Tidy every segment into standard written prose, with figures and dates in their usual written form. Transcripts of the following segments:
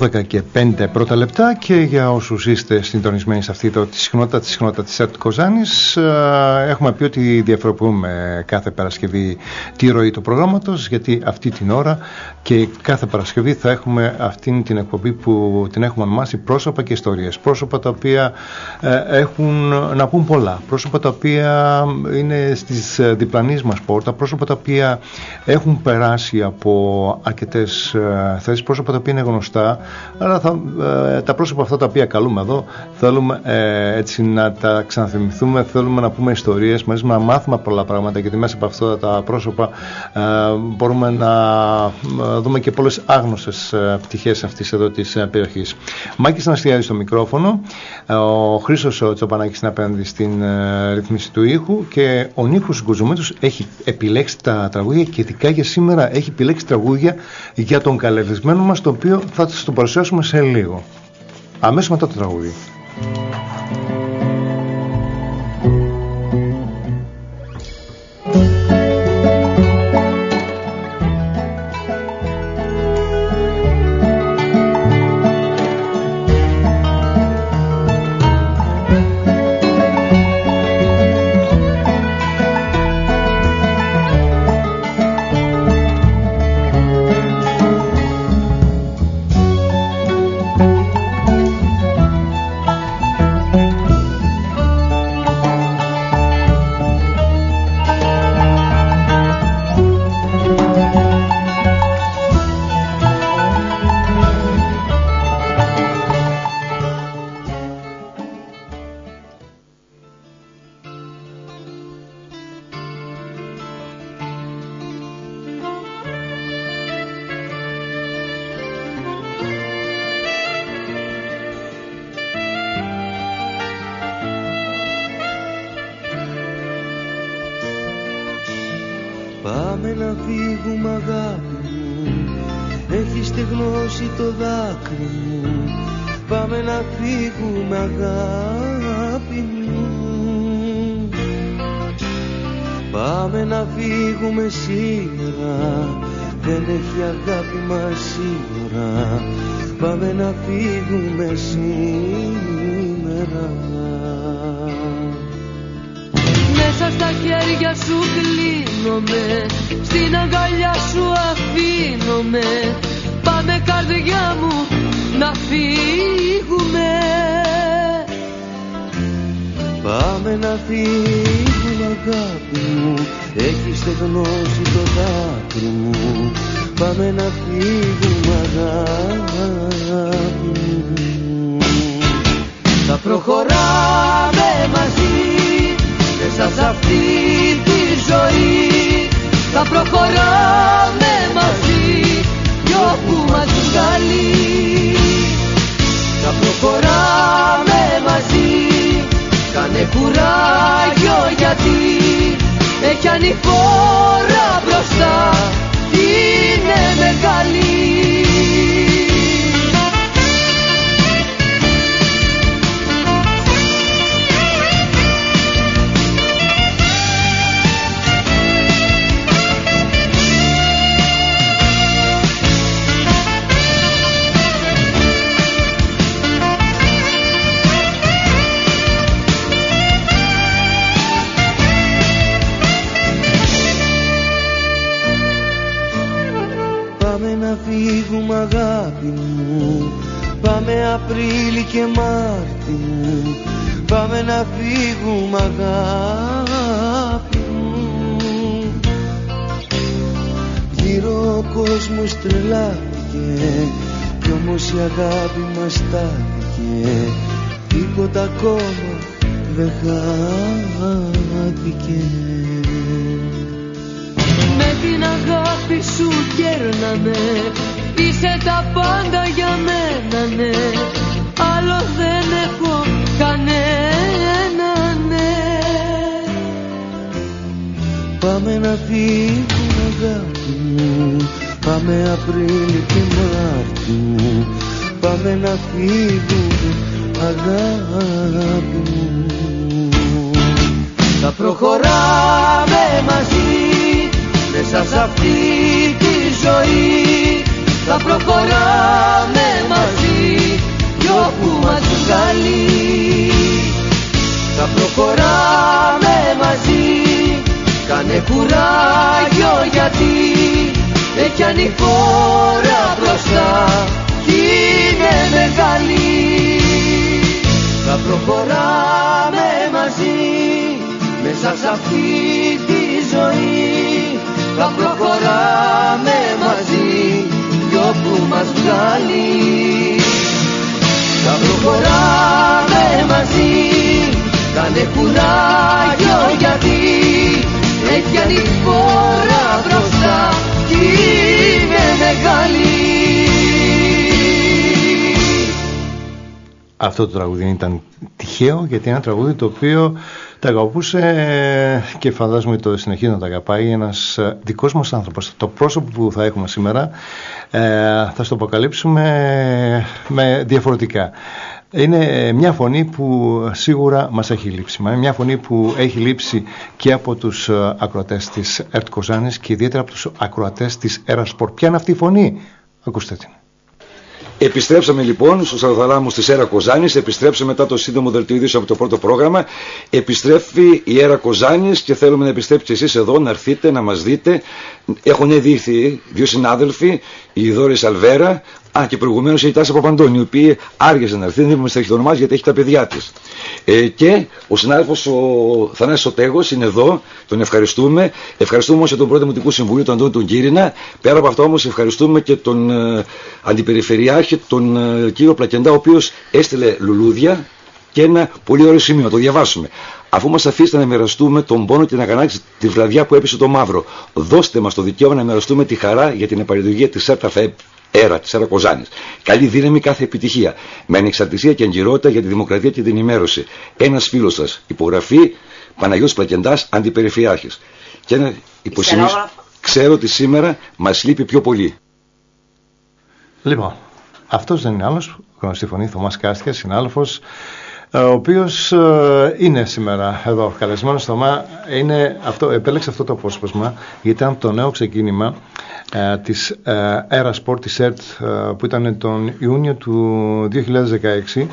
12 και 5 πρώτα λεπτά, και για όσους είστε συντονισμένοι σε αυτή τη συχνότητα της ΕΡΤ Κοζάνης, έχουμε πει ότι διαφοροποιούμε κάθε Παρασκευή τη ροή του προγράμματος, γιατί αυτή την ώρα και κάθε Παρασκευή θα έχουμε αυτήν την εκπομπή που την έχουμε ονομάσει πρόσωπα και ιστορίες. Πρόσωπα τα οποία έχουν να πούν πολλά, πρόσωπα τα οποία είναι στις διπλανής μας πόρτα, πρόσωπα τα οποία έχουν περάσει από αρκετές θέσεις, πρόσωπα τα οποία είναι γνωστά, αλλά τα πρόσωπα αυτά τα οποία καλούμε εδώ θέλουμε έτσι να τα ξαναθυμηθούμε, θέλουμε να πούμε ιστορίες μαζί, να μάθουμε πολλά πράγματα, γιατί μέσα από αυτά τα πρόσωπα μπορούμε να δούμε και πολλές άγνωστες πτυχές αυτής εδώ της περιοχής. Μάκης Αναστιάδης στο μικρόφωνο, ο Χρήστος Τσοπανάκης είναι απέναντι στην ρυθμίση του ήχου, και ο Νίκος Γκουζουμέτος έχει επιλέξει τα τραγούδια, και ειδικά για σήμερα έχει επιλέξει τραγούδια για τον καλεσμένο μας, το οποίο θα σας το παρουσιάσουμε σε λίγο, αμέσως μετά το τραγούδι. Πάμε να φύγουμε αγάπη μου, έχεις στεγνώσει το δάκρυ μου. Πάμε να φύγουμε αγάπη μου. Πάμε να φύγουμε σήμερα, δεν έχει αγάπη μας σύνορα. Πάμε να φύγουμε σήμερα. Μέσα στα χέρια σου κλείνομαι, στην αγκαλιά σου αφήνομαι. Πάμε καρδιά μου να φύγουμε. Πάμε να φύγουμε αγάπη μου, έχεις στεγνώσει το δάκρυ μου. Πάμε να φύγουμε αγάπη μου. Θα προχωράμε μαζί μέσα σε αυτή τη ζωή. Θα προχωράμε μαζί κι όπου μας βγάλει. Θα προχωράμε μαζί, κάνε κουράγιο γιατί έχει ανηφόρα μπροστά, είναι μεγάλη. Φύγουμε αγάπη μου, πάμε Απρίλη και Μάρτι μου. Πάμε να φύγουμε αγάπη μου. Γύρω ο κόσμος τρελάθηκε κι όμως η αγάπη μας στάθηκε. Τίποτα ακόμα δεν χάθηκε. Με την αγάπη σου κέρναμε, είσαι τα πάντα για μένα, ναι. Άλλο δεν έχω κανένα, ναι. Πάμε να φύγουμε αγάπη μου, πάμε Απρίλη και Μάρτι μου. Πάμε να φύγουμε αγάπη μου. Θα προχωράμε μαζί μέσα σε αυτή τη ζωή. Θα προχωράμε μαζί πιάνει φόρα μπροστά κι είναι μεγάλη. Θα προχωράμε μαζί μέσα σ' αυτή τη ζωή. Θα προχωράμε μαζί κι όπου μας βγάλει. Θα προχωράμε μαζί, κάνε κουράγιο γιατί έχει ανοιχτή φόρα μπροστά κι είναι μεγάλη. Αυτό το τραγούδι ήταν τυχαίο, γιατί είναι ένα τραγούδι το οποίο τα αγαπούσε και φαντάζομαι το συνεχίζει να τα αγαπάει ένας δικός μας άνθρωπος. Το πρόσωπο που θα έχουμε σήμερα θα στο αποκαλύψουμε με διαφορετικά. Είναι μια φωνή που σίγουρα μας έχει λείψει. Μια φωνή που έχει λείψει και από τους ακροατές της ΕΡΤ Κοζάνης και ιδιαίτερα από τους ακροατές της Erasport. Ποια είναι αυτή η φωνή? Ακούστε την. Επιστρέψαμε λοιπόν στους Σαρδαλάμους της Έρα Κοζάνης, επιστρέψαμε μετά το σύντομο δελτίο ειδήσεων από το πρώτο πρόγραμμα. Επιστρέφει η Έρα Κοζάνης και θέλουμε να επιστρέψετε εσείς εδώ, να έρθετε, να μας δείτε. Έχουν ήδη ήρθει δύο συνάδελφοι, η Δόρη Σαλβέρα, και προηγουμένως η Τάση Παπαντώνη, η οποία άργησε να έρθει, δεν είπαμε στα έχει το όνομά γιατί έχει τα παιδιά της. Και ο συνάδελφος ο Θανάσης Σωτέγος είναι εδώ, τον ευχαριστούμε. Ευχαριστούμε όμως και τον Πρόεδρο Δημοτικού Συμβουλίου, τον Αντώνη τον Κύρινα. Πέρα από αυτό όμως ευχαριστούμε και τον Αντιπεριφερειάρχη, τον κύριο Πλακεντά, ο οποίος έστειλε λουλούδια και ένα πολύ ωραίο σημείο, να το διαβάσουμε. Αφού μας αφήσετε να μοιραστούμε τον πόνο και την αγανάκτηση τη βραδιά που έπεσε το μαύρο, δώστε μας το δικαίωμα να μοιραστούμε τη χαρά για την επαρλειτουργία της ΕΡΤ, της Έρα Κοζάνης. Καλή δύναμη, κάθε επιτυχία. Με ανεξαρτησία και εγκυρότητα για τη δημοκρατία και την ενημέρωση. Ένας φίλος σας. Υπογραφή Παναγιώτης Πλακεντάς, Αντιπεριφερειάρχης. Και ένα υποσημείο. Ξέρω ότι σήμερα μας λείπει πιο πολύ. Λοιπόν, αυτός δεν είναι άλλος, γνωστή φωνή, Θωμάς Κάστιας, συνάδελφος, ο οποίος είναι σήμερα εδώ καλεσμένος. Θωμά, επέλεξε αυτό το απόσπασμα γιατί ήταν το νέο ξεκίνημα της Erasport, της ΕΡΤ, που ήταν τον Ιούνιο του 2016,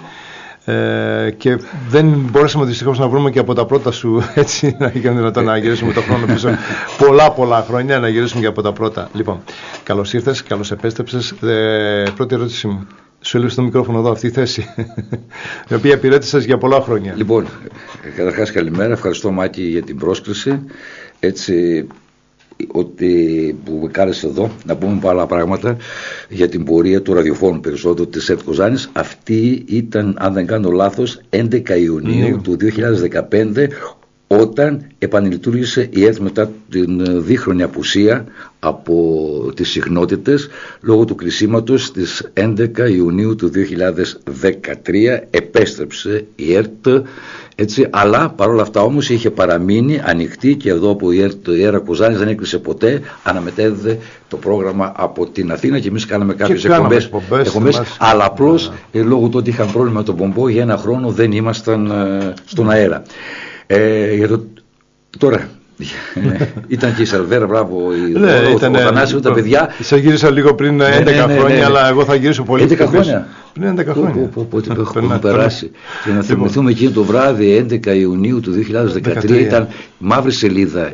και δεν μπορέσαμε δυστυχώς να βρούμε και από τα πρώτα σου, έτσι, να είχαμε δυνατόν να γυρίσουμε το χρόνο πίσω πολλά χρόνια, να γυρίσουμε και από τα πρώτα. Λοιπόν, καλώς ήρθες, καλώς επέστρεψες. Πρώτη ερώτηση μου. Σου έλειψε το μικρόφωνο εδώ, αυτή η θέση, η οποία υπηρέτησες για πολλά χρόνια. Λοιπόν, καταρχάς καλημέρα, ευχαριστώ Μάκη για την πρόσκληση. Έτσι, ότι που με κάλεσε εδώ να πούμε πολλά πράγματα για την πορεία του ραδιοφώνου περισσότερο της ΕΡΤ Κοζάνης. Αυτή ήταν, αν δεν κάνω λάθος, 11 Ιουνίου του 2015, όταν επανελειτουργήσε η ΕΡΤ μετά την δίχρονη απουσία από τις συχνότητες λόγω του κλεισίματος της 11 Ιουνίου του 2013. Επέστρεψε η ΕΡΤ, έτσι, αλλά παρόλα αυτά όμως είχε παραμείνει ανοιχτή και εδώ από η Έρα Κοζάνης δεν έκλεισε ποτέ, αναμετέδιδε το πρόγραμμα από την Αθήνα και εμείς κάναμε κάποιες εκπομπές, αλλά απλώς λόγω του ότι είχαν πρόβλημα με τον πομπό για ένα χρόνο δεν ήμασταν στον αέρα. Τώρα ήταν και η Σαλβέρα, μπράβο, ο Θανάσης, τα παιδιά. Σε γύρισα λίγο πριν 11 χρόνια, αλλά εγώ θα γυρίσω πολύ 11 χρόνια. Πριν 11 χρόνια. Πότε έχουμε περάσει. Και να θυμηθούμε εκείνο το βράδυ, 11 Ιουνίου του 2013, ήταν μαύρη σελίδα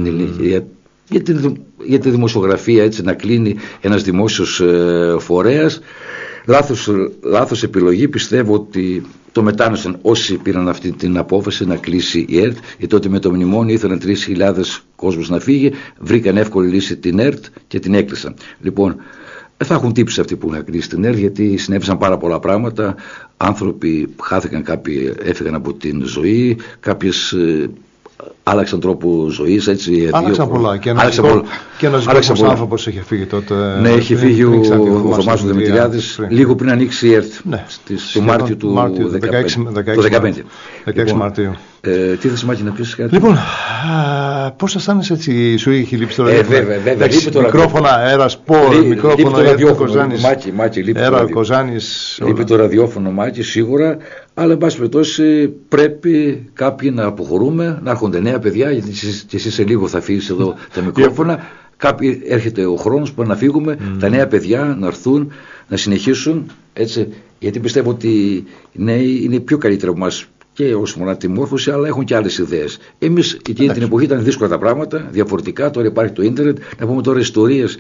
για τη δημοσιογραφία, έτσι, να κλείνει ένας δημόσιος φορέας. Λάθος επιλογή. Πιστεύω ότι το μετάνωσαν όσοι πήραν αυτή την απόφαση να κλείσει η ΕΡΤ, γιατί τότε με το μνημόνιο ήθελαν 3.000 κόσμος να φύγει, βρήκαν εύκολη λύση την ΕΡΤ και την έκλεισαν. Λοιπόν, θα έχουν τύψει αυτοί που έχουν κλείσει την ΕΡΤ, γιατί συνέβησαν πάρα πολλά πράγματα. Άνθρωποι χάθηκαν, κάποιοι έφυγαν από την ζωή, κάποιες άλλαξαν τρόπο ζωής, έτσι. Άλλαξαν πολλά. Και ένας άνθρωπος είχε φύγει τότε. Ναι, είχε φύγει ο Θωμάς Δημητριάδης λίγο πριν ανοίξει η ΕΡΤ, το Μάρτιο του 2015. Μαρτίου. Τι θα σημαίνει να πεις κάτι? Λοιπόν, πώς αισθάνεσαι, έτσι, σου είχε λείψει το ραδιόφωνο? Μικρόφωνα, Erasport, μικρόφωνο, Έρα Κοζάνης. Λείπει το ραδιόφωνο, Μάκη, σίγουρα, αλλά εν πάση περιπτώσει πρέπει κάποιοι να αποχωρούμε, να έρχονται νέα παιδιά, γιατί και εσύ σε λίγο θα φύγεις εδώ τα μικρόφωνα. Κάποιοι έρχεται ο χρόνος που να φύγουμε, τα νέα παιδιά να έρθουν, να συνεχίσουν, έτσι, γιατί πιστεύω ότι οι νέοι είναι πιο καλύτεροι από εμάς και όσον αφορά τη μόρφωση, αλλά έχουν και άλλες ιδέες. Εμείς εκείνη την εποχή ήταν δύσκολα τα πράγματα, διαφορετικά. Τώρα υπάρχει το ίντερνετ. Να πούμε τώρα ιστορίες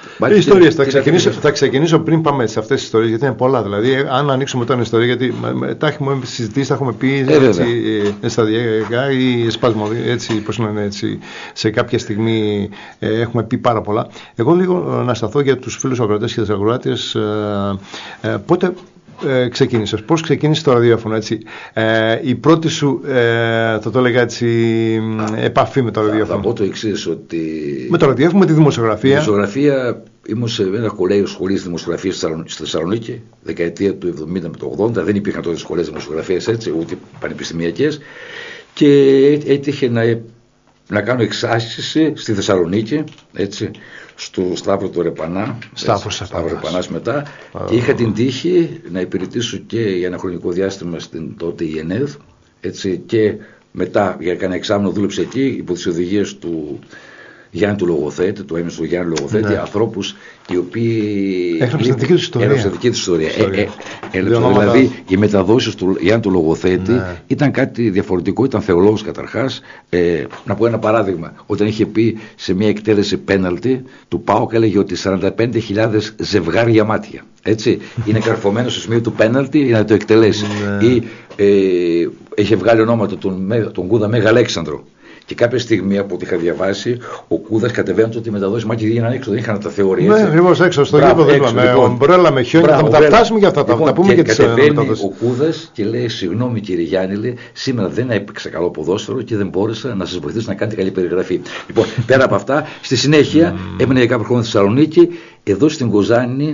Οι ιστορίες θα ξεκινήσω πριν πάμε σε αυτές τις ιστορίες, γιατί είναι πολλά. Δηλαδή, αν ανοίξουμε τώρα την ιστορία, γιατί τα έχουμε συζητήσει, τα έχουμε πει σταδιακά ή έτσι, σε κάποια στιγμή έχουμε πει πάρα πολλά. Εγώ λίγο να σταθώ για τους φίλους ακροατές και τις ακροάτες. Πότε ξεκίνησες, πώς ξεκίνησες το ραδιόφωνο, έτσι, η πρώτη σου, θα το έλεγα έτσι, επαφή με το ραδιόφωνο? Θα πω το εξής, ότι με το ραδιόφωνο, με τη δημοσιογραφία. Η δημοσιογραφία, ήμουν σε ένα κολέγιο σχολής δημοσιογραφίας στη Θεσσαλονίκη, δεκαετία του 70 με το 80, δεν υπήρχαν τότε σχολές δημοσιογραφίας, έτσι, ούτε πανεπιστημιακές, και έτυχε να κάνω εξάσκηση στη Θεσσαλονίκη, έτσι, στο Σταύρο του Ρεπανά, Ρεπανάς μετά, και είχα την τύχη να υπηρετήσω και για ένα χρονικό διάστημα στην τότε η ΕΝΕΔ, έτσι, και μετά για κανένα εξάμηνο δούλεψε εκεί υπό τις οδηγίες του Γιάννη του Λογοθέτη, του έμεσου Γιάννη Λογοθέτη, ανθρώπους οι οποίοι έγραψαν δική τους ιστορία. Δηλαδή οι μεταδόσεις του Γιάννη του Λογοθέτη ήταν κάτι διαφορετικό, ήταν θεολόγος καταρχάς. Να πω ένα παράδειγμα, όταν είχε πει σε μια εκτέλεση πέναλτι του ΠΑΟΚ, έλεγε ότι 45.000 ζευγάρια μάτια, έτσι, είναι καρφωμένο στο σημείο του πέναλτι για να το εκτελέσει. Ή είχε βγάλει ονόματα τον Κούδα Μέγα Αλέξανδρο. Και κάποια στιγμή από ό,τι είχα διαβάσει, ο Κούδας κατεβαίνοντας ότι οι μεταδόσεις μάτια γίνανε έξω, δεν είχαν τα θεωρία. Ναι, ακριβώς έξω στο γήπεδο, με ομπρέλα, με χιόνια. Θα μεταφτάσουμε για αυτά, θα πούμε και τις μεταδόσεις. Κατεβαίνει ο Κούδας και λέει: συγγνώμη κύριε Γιάννη, λέει, σήμερα δεν έπαιξα καλό ποδόσφαιρο και δεν μπόρεσα να σας βοηθήσω να κάνετε καλή περιγραφή. Λοιπόν, πέρα από αυτά, στη συνέχεια έμεινε για κάποιο χρόνο στη Θεσσαλονίκη, εδώ στην Κοζάνη.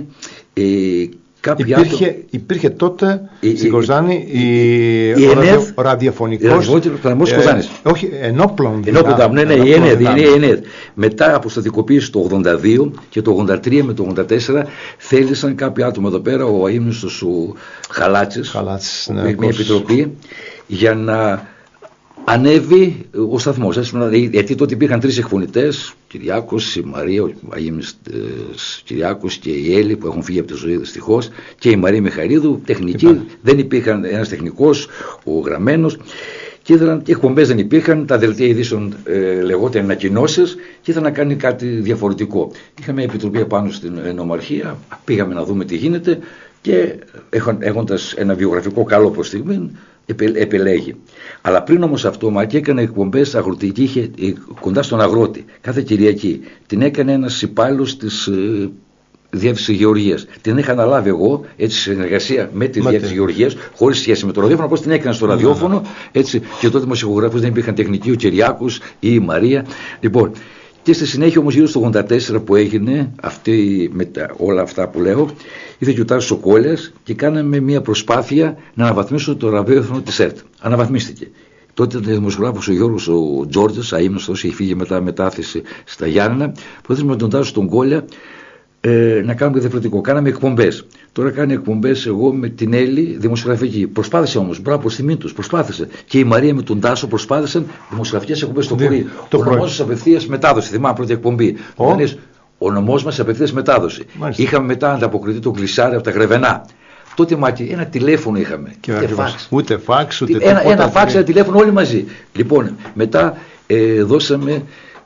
Υπήρχε τότε στην Κοζάνη ο ραδιοφωνικός όχι, ενόπλων δυνάμεων. Ναι, η ΕΝΕΔ. Μετά αποστατικοποίηση το 82 και το 83 με το 84 θέλησαν κάποια άτομα εδώ πέρα, ο αείμνηστος ο Χαλάτσης, μια επιτροπή, για να ανέβει ο σταθμός. Γιατί τότε υπήρχαν τρεις εκφωνητές, Κυριάκος, η Μαρία, ο Κυριάκος και η Έλλη που έχουν φύγει από τη ζωή δυστυχώς, και η Μαρία Μιχαηλίδου, τεχνική. Δεν υπήρχαν ένας τεχνικός, ο γραμμένος, και εκπομπές δεν υπήρχαν, τα δελτία ειδήσεων λεγόταν ανακοινώσεις, και ήθελαν να κάνει κάτι διαφορετικό. Είχαμε μια επιτροπή επάνω στην νομαρχία, πήγαμε να δούμε τι γίνεται, και έχοντας ένα βιογραφικό καλό προς στιγμή, επελέγει. Αλλά πριν όμως αυτό, Μάκη, έκανε εκπομπές αγροτική, είχε κοντά στον αγρότη κάθε Κυριακή. Την έκανε ένας υπάλληλος της Διεύθυνσης Γεωργίας. Την είχα αναλάβει εγώ, έτσι, σε συνεργασία με τη Διεύθυνση Γεωργίας, χωρίς σχέση με το ραδιόφωνο, πώς την έκανα στο ραδιόφωνο, έτσι, και τότε δημοσιογράφους δεν υπήρχαν τεχνικοί, ο Κυριάκος ή η Μαρία. Λοιπόν, και στη συνέχεια όμως γύρω στο 84 που έγινε όλα αυτά που λέω, ήρθε και ο Τάσος Σοκόλιας και κάναμε μια προσπάθεια να αναβαθμίσουμε το ραδιόφωνο της ΕΡΤ. Αναβαθμίστηκε. Τότε ο δημοσιογράφος ο Γιώργος ο Τζόρτζας, αείμνηστος, είχε φύγει μετά μετάθεση στα Γιάννενα, προσπαθήσαμε με τον Τάσο τον Κόλια να κάνουμε διαφορετικό. Κάναμε εκπομπές. Τώρα κάνει εκπομπές εγώ με την Έλλη δημοσιογραφική. Προσπάθησε όμως, μπράβο, προς τιμή τους, προσπάθησε. Και η Μαρία με τον Τάσο προσπάθησαν δημοσιογραφικές εκπομπές το πρωί. Ο νομός μας απευθείας μετάδοση. Θυμάμαι πρώτη εκπομπή. Ο νομός μας απευθείας μετάδοση. Μάλιστα. Είχαμε μετά ανταποκριτή τον Κλεισάρη από τα Γρεβενά. Τότε, Μάκη, ένα τηλέφωνο είχαμε. Ούτε φάξ, ούτε ένα φάξ, ένα τηλέφωνο, όλοι μαζί. Λοιπόν, μετά δώσαμε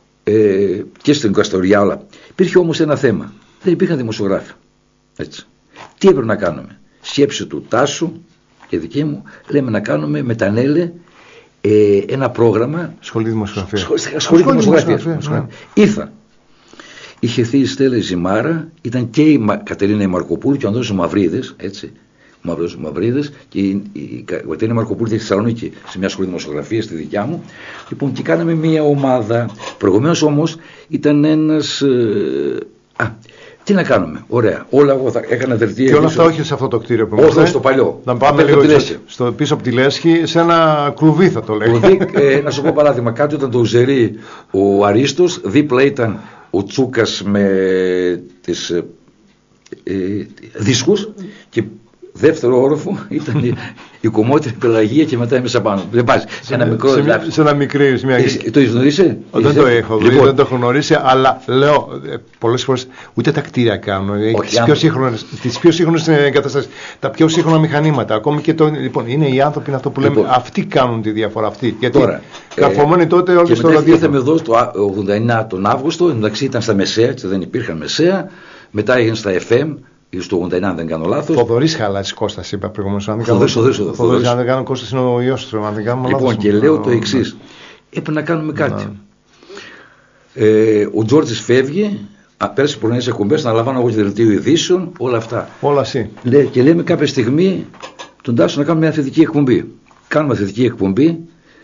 και στην Καστοριά όλα. Υπήρχε όμως ένα θέμα. Δεν υπήρχαν δημοσιογράφοι. Έτσι. Τι έπρεπε να κάνουμε? Σκέψη του Τάσου και δική μου, λέμε να κάνουμε με τα Νέλε ένα πρόγραμμα. Σχολή δημοσιογραφία. Σχολή δημοσιογραφία. Ήρθα. Είχε έρθει η Στέλλα Ζημάρα, ήταν και η Κατερίνα Μαρκοπούλου και ο Ανδρέας Μαυρίδης, έτσι. Μαυρίδης, και η Κατερίνα Μαρκοπούλου στη Θεσσαλονίκη, σε μια σχολή δημοσιογραφία στη δικιά μου. Λοιπόν, και κάναμε μια ομάδα. Προηγουμένως όμως ήταν ένας. Τι να κάνουμε, ωραία. Όλα εγώ θα έκανα δελτία. Και όλα αυτά όχι σε αυτό το κτίριο που είμαστε. Όχι, στο παλιό. Να πάμε λίγο στο πίσω από τη Λέσχη, σε ένα κλουβί θα το λέγαμε. Να σου πω παράδειγμα, κάτω ήταν το Ουζερί ο Αρίστος, δίπλα ήταν ο Τσούκας με τις δίσκους, και δεύτερο όροφο ήταν η κομμότρια Πελαγία και μετά μέσα πάνω. Δεν πας. Σε ένα μικρό εδάφιο. Σε ένα μικρή. Το έχεις γνωρίσει? Δεν το έχω δει, δεν το έχω γνωρίσει, αλλά λέω πολλές φορές ούτε τα κτίρια κάνουν. Τις πιο σύγχρονες εγκαταστάσεις, τα πιο σύγχρονα μηχανήματα. Ακόμη και λοιπόν, είναι οι άνθρωποι, είναι αυτό που λέμε, αυτοί κάνουν τη διαφορά αυτή. Γιατί καρφωμένοι τότε όλοι στο ραδιόφωνο. Ήρθαμε εδώ το 89 τον Αύγουστο, εντάξει ήταν στα μεσαία, δεν υπήρχαν μεσαία, μετά έγιναν στα FM. Στο 89 αν δεν κάνω λάθος. Θοδωρής Χαλάς Κώστας είπα προηγουμένως. Θοδωρής αν δεν κάνω Κώστας είναι ο ιός του. Λοιπόν και λέω το εξής. Έπρεπε να κάνουμε κάτι. Ο Τζόρτζης φεύγει, πέρασε πολλές εκπομπές, να λαμβάνω εγώ και δελτίο ειδήσεων, όλα αυτά. Όλα εσύ. Και λέμε κάποια στιγμή τον Τάσο να κάνουμε μια θετική εκπομπή. Κάνουμε θετική εκπομπή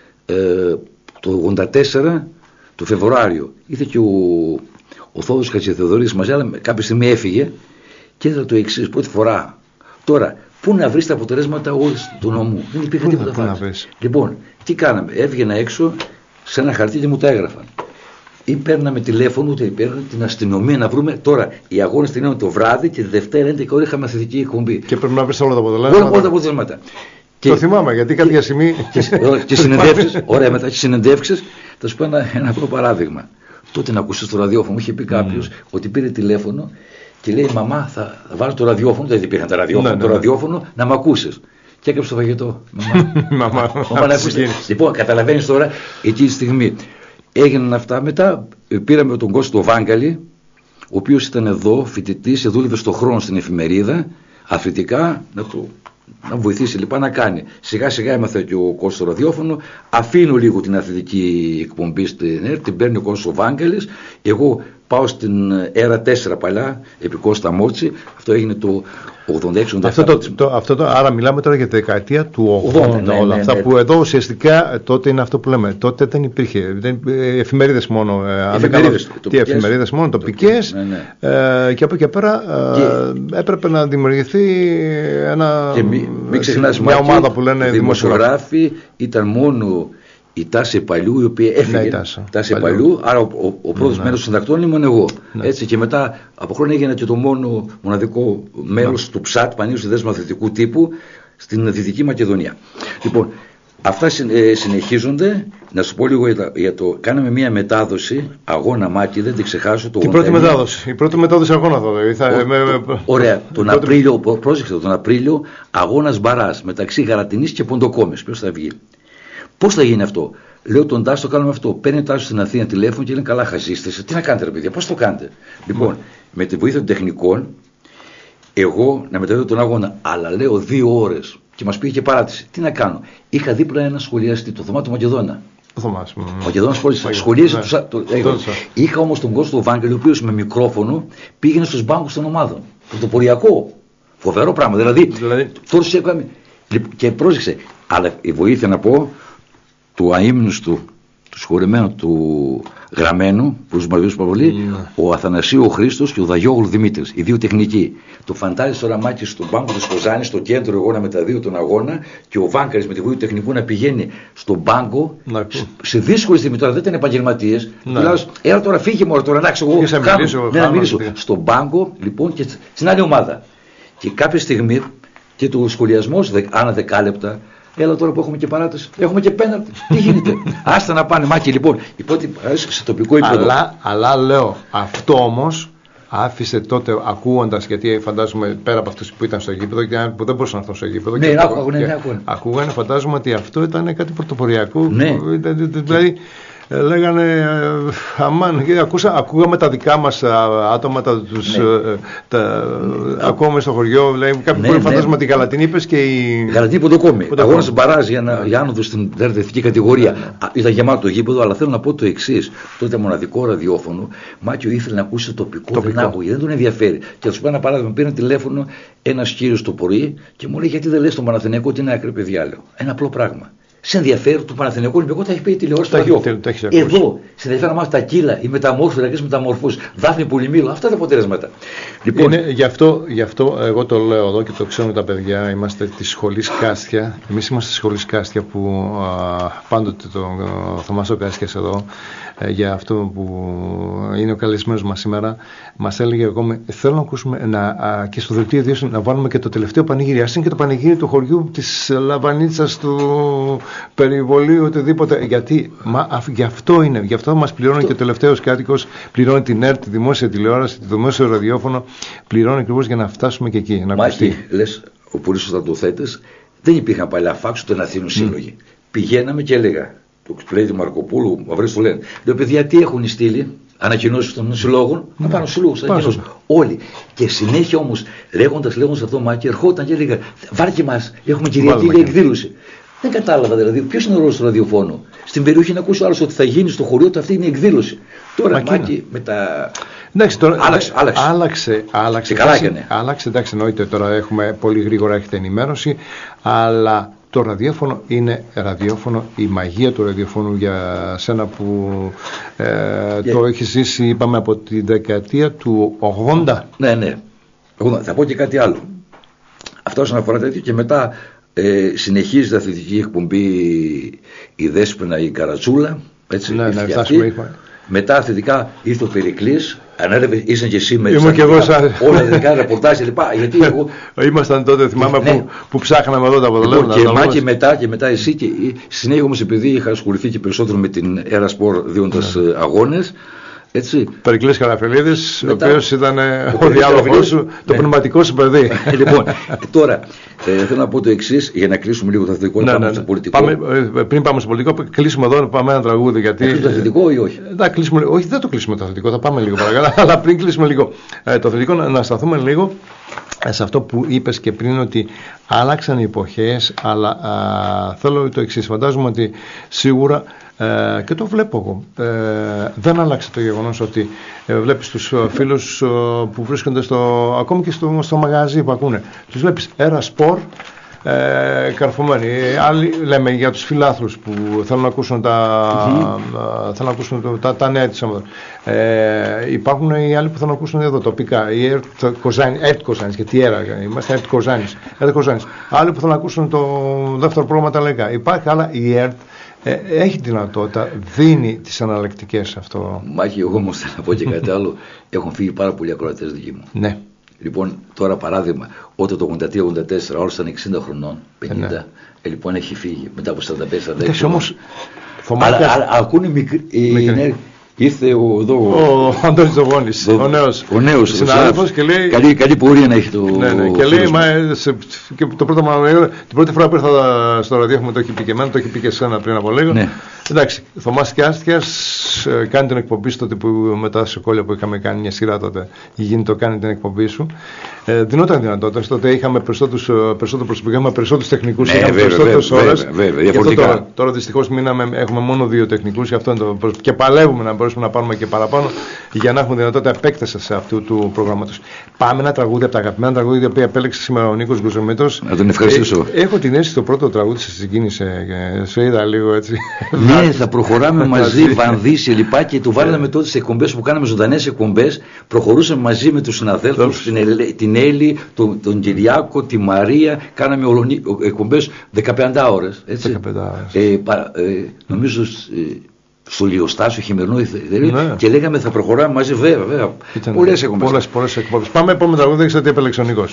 το 84 το Φεβρουάριο. Ήρθε και ο Θόδωρης Χατζηθεοδωρής μαζί, αλλά κάποια στιγμή έφυγε. Και έδωσα το εξής, πρώτη φορά. Τώρα, πού να βρεις τα αποτελέσματα όλες του νόμου? Δεν υπήρχε τίποτα. Λοιπόν, τι κάναμε? Έβγαινα έξω σε ένα χαρτί και μου τα έγραφαν. Ή παίρναμε τηλέφωνο, ούτε παίρναμε την αστυνομία να βρούμε. Τώρα, οι αγώνες τελειώνουν το βράδυ και τη Δευτέρα 11 ώρα είχαμε θετική εκπομπή. Και πρέπει να βρεις όλα τα αποτελέσματα. Όλα τα αποτελέσματα. Το θυμάμαι, γιατί κάποια στιγμή. Και συνεντεύξεις, ωραία, μετά και συνεντεύξεις, θα σου πω ένα απλό παράδειγμα. Τότε να ακούσεις το ραδιόφωνο, μου είχε πει κάποιος ότι πήρε τηλέφωνο. Και λέει, μαμά, θα βάλω το ραδιόφωνο, δεν υπήρχαν τα ραδιόφωνα, το ραδιόφωνο να μ' ακούσεις. Και έκαψε το φαγητό. Μαμά, να ακούσεις. Λοιπόν, καταλαβαίνεις τώρα, εκεί τη στιγμή έγιναν αυτά. Μετά πήραμε τον Κώστο Βάγκαλη, ο οποίος ήταν εδώ, φοιτητής, δούλευε στο Χρόνο στην εφημερίδα, αθλητικά, να βοηθήσει λοιπόν να κάνει. Σιγά σιγά έμαθε και ο Κώστος ραδιόφωνο, αφήνω λίγο την αθλητική εκπομπή στην ΕΡΤ, την παίρνει ο Κώστος Βάγκαλης, εγώ πάω στην ΕΡΑ 4 παλιά, επί Κώστα Μότσι, αυτό έγινε το 86-87. Άρα μιλάμε τώρα για τη δεκαετία του 80, όλα αυτά που εδώ ουσιαστικά τότε είναι αυτό που λέμε. Τότε δεν υπήρχε, εφημερίδες μόνο, εφημερίδες μόνο, τοπικές, και από εκεί πέρα έπρεπε να δημιουργηθεί μια ομάδα που λένε δημοσιογράφοι, ήταν μόνο η Τάση Παλιού, η οποία έφυγε. Τάση Παλιού, άρα ο πρώτος μέλος των συντακτών ήμουν εγώ. Έτσι, και μετά από χρόνια έγινε και το μοναδικό μέλος του ΨΑΤ, Πανελλήνιου Συνδέσμου Αθλητικού Τύπου, στην Δυτική Μακεδονία. Λοιπόν, αυτά συνεχίζονται. Να σου πω λίγο για το. Κάναμε μια μετάδοση, αγώνα Μάκη, δεν την ξεχάσω. Η πρώτη μετάδοση αγώνα Ωραία. Τον Απρίλιο, πρόσεξε τον Απρίλιο, αγώνας Μπαράς μεταξύ Γαρατινής και Ποντοκόμης. Ποιος θα βγει? Πώς θα γίνει αυτό? Λέω τον Τάσο, το κάνουμε αυτό. Παίρνει Τάσο στην Αθήνα τηλέφωνο και λένε καλά, χαζίστες. Τι να κάνετε, ρε παιδιά, πώς το κάνετε? Λοιπόν, με τη βοήθεια των τεχνικών, εγώ να μεταδίδω τον αγώνα, αλλά λέω 2 ώρες και μας πήγε και παράτηση. Τι να κάνω? Είχα δίπλα ένα σχολιαστή, το Θωμά του Μακεδόνα. Μακεδόνας σχολίασε του. Είχα όμως τον Κώστο Βάγκελη, ο οποίος με μικρόφωνο πήγαινε στους μπάγκους των ομάδων. Πρωτοποριακό. Φοβερό πράγμα. Δηλαδή τώρα έκαμε. Και πρόσεξε, αλλά η βοήθεια να πω του αείμνηστου, του συγχωρεμένου του γραμμένου, προς τους Μαριούς Παυλή, ο Αθανασίου ο Χρήστος και ο Δαγιόγλου Δημήτρης, οι δύο τεχνικοί. Το φαντάζει τώρα Μάκη στον πάγκο της Κοζάνης, στο κέντρο, εγώ να μεταδίδω τον αγώνα και ο Βάγκαρης με τη βοήθεια του τεχνικού να πηγαίνει στον πάγκο σε δύσκολη στιγμή. Τώρα δεν ήταν επαγγελματίες. Έλα τώρα φύγε μόνο τώρα, εντάξει, εγώ να μιλήσω. Στον πάγκο λοιπόν και στην άλλη ομάδα. Και κάποια στιγμή και το σχολιασμό ανά 10 λεπτά. Έλα τώρα που έχουμε και παράταση, έχουμε και πέναλτι. Τι γίνεται? Άστα να πάνε, Μάκη, λοιπόν. Υπότι σε τοπικό επίπεδο. Αλλά λέω, αυτό όμως άφησε τότε ακούγοντας, γιατί φαντάζομαι πέρα από αυτούς που ήταν στο γήπεδο και που δεν μπορούσαν να έρθουν στο γήπεδο. Ναι, ακούγανε, φαντάζομαι ότι αυτό ήταν κάτι πρωτοποριακό. Ναι. Δηλαδή, λέγανε αμάν, ακούγαμε τα δικά μας άτομα, ακούμε στο χωριό, κάποιοι μπορεί φαντάζομαι ότι η Γαλατινή είπες και η Γαλατινή Ποντοκόμη, αγώνας μπαράζ για άνοδο στην δευτική κατηγορία. Ήταν γεμάτο το γήπεδο, αλλά θέλω να πω το εξής. Τότε μοναδικό ραδιόφωνο, Μάκιο ήθελε να ακούσει το τοπικό. Δεν άκουγε, δεν τον ενδιαφέρει. Και θα σου πω ένα παράδειγμα, πήρε τηλέφωνο ένας κύριος το πρωί και μου λέει γιατί δεν λες στον Παναθηναϊκό ότι είναι άκρη παιδιά, λέω. Ένα απλό πράγμα. σε ενδιαφέρει του Παναθηναϊκού Ολυμπιακού, τα έχει πει η τηλεόραση του ραδιόφωνο. Εδώ σε ενδιαφέρει να μάθει τα κύλα, οι μεταμόρφωσες, μεταμορφώσεις, Δάφνη Πολυμήλο, αυτά τα αποτελέσματα. Λοιπόν, γι' αυτό εγώ το λέω εδώ και το ξέρουν τα παιδιά, είμαστε τη σχολή Κάστια. Εμείς είμαστε τη σχολή Κάστια που πάντοτε τον Θωμάς ο Κάστιας εδώ, για αυτό που είναι ο καλεσμένος μας σήμερα, μας έλεγε ακόμη, θέλω να ακούσουμε και στο δελτίο ειδήσεων να βάλουμε και το τελευταίο πανηγύρι. Ας είναι και το πανηγύρι του χωριού, της Λαβανίτσας, του περιβολίου, οτιδήποτε. Γιατί γι' αυτό είναι, γι' αυτό μας πληρώνει και ο τελευταίος κάτοικος, πληρώνει την ΕΡΤ, τη δημόσια τηλεόραση, το δημόσιο ραδιόφωνο, πληρώνει ακριβώς για να φτάσουμε και εκεί. Μάκη, λες, ο πολύ σωστά το θέτες, δεν υπήρχαν παλιά φάξου των Αθήνων σύλλογοι. Πηγαίναμε και έλεγα, το λέει του Μαρκοπούλου, μαυρές το λένε. Λέω, παιδιά, τι έχουν στείλει, ανακοινώσεις των συλλόγων, να πάνε στους συλλόγους, όλοι. Και συνέχεια όμως, λέγοντας αυτό, Μάκη, ερχόταν και έλεγα, βάρκε μας, έχουμε Κυριακή για εκδήλωση. Δεν κατάλαβα δηλαδή ποιος είναι ο ρόλος του ραδιοφώνου. Στην περιοχή να ακούσει άλλος ότι θα γίνει στο χωριό του, αυτή είναι η εκδήλωση. Τώρα, Μάκη, με τα. Εντάξει, τώρα άλλαξε. Καλά έκανε. Άλλαξε, εντάξει, εννοείται, τώρα έχουμε πολύ γρήγορα, έχετε ενημέρωση, αλλά το ραδιόφωνο είναι ραδιόφωνο, η μαγεία του ραδιοφώνου για σένα που το έχει ζήσει, είπαμε, από τη δεκαετία του 80. Ναι. Θα πω και κάτι άλλο. Αυτό όσον αφορά τέτοιο, και μετά συνεχίζει η αθλητική εκπομπή η Δέσποινα, η Καρατσούλα. Έτσι, μετά αθλητικά ήρθε ο Περικλής, ανέλαβε, ήσαν και εσύ με όλα τα δικά ρεπορτάζ κλπ. Γιατί εγώ. Ήμασταν τότε, θυμάμαι, που ψάχναμε εδώ τα αποτελέσματα. Και μετά εσύ, και συνέχεια όμως, επειδή είχα ασχοληθεί και περισσότερο με την Έρα Σπορ δίνοντας αγώνες. Περικλής Καραφελίδης, ο οποίος ήταν ο διάλογος σου, το πνευματικό σου παιδί. Λοιπόν, τώρα θέλω να πω το εξής, για να κλείσουμε λίγο το αθλητικό, να πάμε στο πολιτικό. Πριν πάμε στο πολιτικό, κλείσουμε εδώ, να πάμε ένα τραγούδι. Θα κλείσουμε το αθλητικό ή όχι? Όχι, δεν το κλείσουμε το αθλητικό, θα πάμε λίγο παρακάτω. Αλλά πριν κλείσουμε λίγο το αθλητικό, να σταθούμε λίγο σε αυτό που είπες και πριν, ότι άλλαξαν οι εποχές, αλλά θέλω το εξής. Φαντάζομαι ότι σίγουρα, και το βλέπω εγώ, δεν άλλαξε το γεγονός ότι βλέπεις τους φίλους που βρίσκονται ακόμη και στο μαγαζί που ακούνε, τους βλέπεις Έρα Σπορ, καρφωμένοι. Άλλοι λέμε για τους φιλάθλους που θέλουν να ακούσουν τα νέα της έμοδας. Υπάρχουν οι άλλοι που θέλουν να ακούσουν εδώ τοπικά, η ΕΡΤ Κοζάνης, γιατί είμαστε ΕΡΤ Κοζάνης. Άλλοι που θέλουν να ακούσουν το δεύτερο πρόγραμμα τα λαϊκά. Υπάρχει, αλλά η ΕΡΤ έχει δυνατότητα, δίνει τις αναλλακτικές αυτό. Μάχη, εγώ όμως θέλω να πω και κάτι άλλο. Έχουν φύγει πάρα πολλοί ακροατές δικοί μου. Ναι. Λοιπόν, τώρα παράδειγμα, όταν το 83-84 όλος ήταν 60 χρονών, 50, λοιπόν έχει φύγει μετά από 45-46. Όμως, αλλά ακούνε μικροί. Ήρθε εδώ ο Αντώνης Ζωγόνης, ο νέος συνάδελφος, και λέει καλή πορεία να έχει το. Ναι, και λέει, και το την πρώτη φορά που ήρθα στο ραδιόφωνο το έχει πει και εμένα, το έχει πει και εσένα πριν από λίγο. Ναι. Εντάξει, Θωμάς Κάστιας κάνει την εκπομπή τότε που μετά σε κόλλια που είχαμε κάνει μια σειρά τότε, γίνει το κάνει την εκπομπή σου. Δινόταν δυνατότητες, τότε είχαμε περισσότερο προσωπικό, είχαμε περισσότερους τεχνικούς, είχαμε περισσότερες ώρες. Τώρα δυστυχώς έχουμε μόνο 2 τεχνικούς, και παλεύουμε να μπορέσουμε να πάρουμε και παραπάνω για να έχουμε δυνατότητα επέκταση σε αυτού του προγράμματος. Πάμε ένα τραγούδι από τα αγαπημένα τραγούδια που επέλεξε σήμερα ο Νίκος Γκουζομήτος. Να τον ευχαριστήσω. Έχω την αίσθηση το πρώτο τραγούδι σε συγκίνησε, σε είδα λίγο έτσι. Ναι, θα προχωράμε μαζί, Βανδύση, λοιπά, και το βάλαμε τότε σε εκπομπές που κάναμε ζωντανές εκπομπές. Προχωρούσαμε μαζί με τους συναδέλφους, την Έλλη, τον Κυριάκο, τη Μαρία. Κάναμε εκπομπές 15 ώρες. 15 ώρες. Νομίζω στο Λιοστάσιο χειμερινό, ναι. Και λέγαμε θα προχωράμε μαζί, βέβαια. Πολλές εκπομπές. Πάμε επόμενο τραγούδι, δεν ξέρω τι επέλεξε ο Νίκος.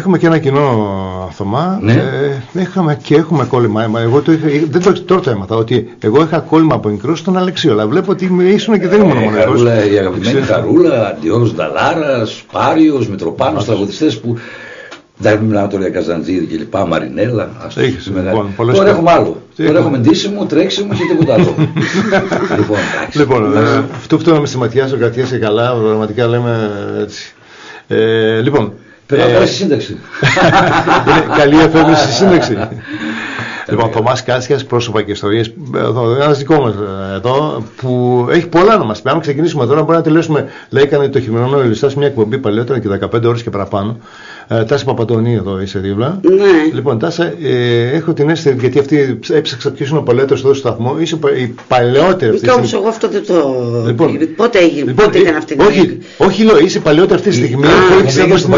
Έχουμε και ένα κοινό, Θωμά. Ναι. Έχουμε κόλλημα. Εγώ τώρα το έμαθα ότι εγώ είχα κόλλημα από μικρό στον Αλεξίο. Αλλά βλέπω ότι ήσουν και δεν ήμουν μόνο εγώ. Η αγαπημένη Χαρούλα, Αντιόρος Νταλάρας, Πάριος, Μητροπάνος, τραγουδιστές που. Δεν μιλάμε τώρα για Καζαντζίδη και λοιπά, Μαρινέλα. Τώρα έχουμε άλλο. Τώρα έχουμε ντύσιμο, τρέξιμο και τίποτα άλλο. Λοιπόν, αυτό που με στη ματιά σου κρατιέσαι καλά, πραγματικά λέμε έτσι. Λοιπόν. Πρέπει να πάει στη σύνταξη. Καλή εφεύρεση στη σύνταξη. Λοιπόν, Θωμάς Κάσιας, πρόσωπα και ιστορίες. Ένας δικό μας εδώ που έχει πολλά να μας πει. Αν ξεκινήσουμε τώρα, μπορεί να τελειώσουμε. Λέει, έκανε το χειμερινό Ελιστάς μια εκπομπή παλιότερα και 15 ώρες και παραπάνω. Τάση Παπαντονή εδώ είσαι δίπλα. Ναι. Λοιπόν, Τάσα, έχω την αίσθηση, γιατί αυτή έψαξα ποιος είναι ο παλαιότερος εδώ στο σταθμό. Είσαι η παλαιότερη αυτή. Όμως εγώ αυτό δεν το. Λοιπόν, πότε έγινε, πότε ήταν αυτή τη στιγμή. Όχι, λέω, είσαι παλαιότερη αυτή τη στιγμή που έχεις εδώ στην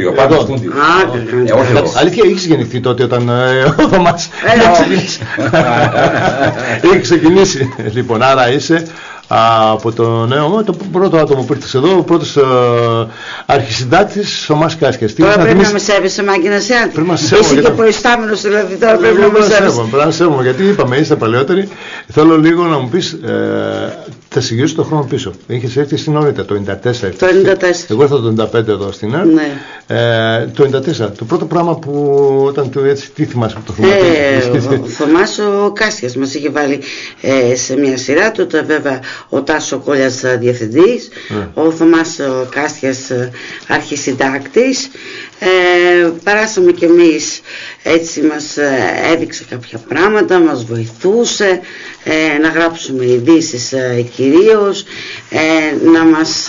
αλήθεια, έχεις γεννηθεί τότε όταν ο Θωμάς είχε ξεκινήσει. Λοιπόν, άρα είσαι από το νέο, το πρώτο άτομο που ήρθες εδώ, ο πρώτος αρχισυντάκτης Θωμάς Κάσιας. Τώρα πρέπει να με σέβεσαι, Μάκη, να σε άντει. Είσαι και προϊστάμενος, δηλαδή τώρα πρέπει να με σέβεσαι. Πρέπει να σέβομαι, γιατί είπαμε, είστε παλαιότεροι. Θέλω λίγο να μου πεις, θα συγγυρίσω το χρόνο πίσω. Είχες έρθει στην Όρητα το 1994. Το 1994. Εγώ ήρθα το 1995 εδώ στην ΕΡΤ. Ναι. Το 1994. Το πρώτο πράγμα που όταν του έτσι, τι θυμάσαι που το θυμάσαι. Ο Θωμάς ο Κάσιας μας είχε βάλει σε μια σειρά, τότε βέβαια ο Τάσος Κόλλιας διευθυντής, ο Θωμάς ο Κάσιας αρχισυντάκτης. Παράσαμε κι εμείς, έτσι μας έδειξε κάποια πράγματα, μας βοηθούσε να γράψουμε ειδήσεις κυρίως, να μας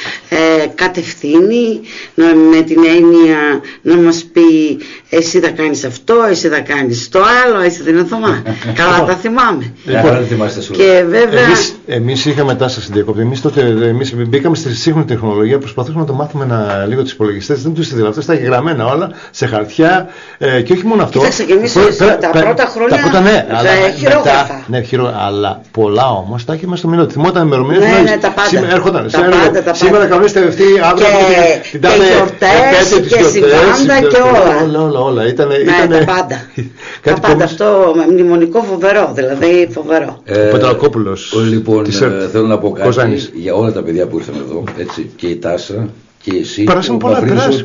κατευθύνει, με την έννοια να μας πει εσύ θα κάνεις αυτό, εσύ θα κάνεις το άλλο, εσύ δεν είναι Θωμά. Καλά τα θυμάμαι. Και βέβαια εμείς είχαμε Τάσα στην διακόπτη. Εμείς μπήκαμε στη σύγχρονη τεχνολογία, προσπαθούσαμε να το μάθουμε λίγο τους υπολογιστές, δεν τους ήθελα. Αυτά τα γραμμένα όλα σε χαρτιά και όχι μόνο αυτό. Κοίταξε και εμείς τα πρώτα χρόνια χειρόγραφα. Ναι, αλλά πολλά όμως τα είχαμε στο μυαλό. Θυμόταν ημερομηνίες. Ναι, τα πάντα. Έρχονταν. Σήμερα κανονίστε αυτή αύριο και γιορτές και συμβάντα και όλα. Ήταν τα πάντα. Τα πάντα, αυτό μνημονικό φοβερό, δηλαδή φοβερό. Ο Πετρακόπουλος. Λοιπόν, θέλω να πω κάτι για όλα τα παιδιά που ήρθαν εδώ, έτσι, και η Τάσα και εσύ. Περάσαμε πολλά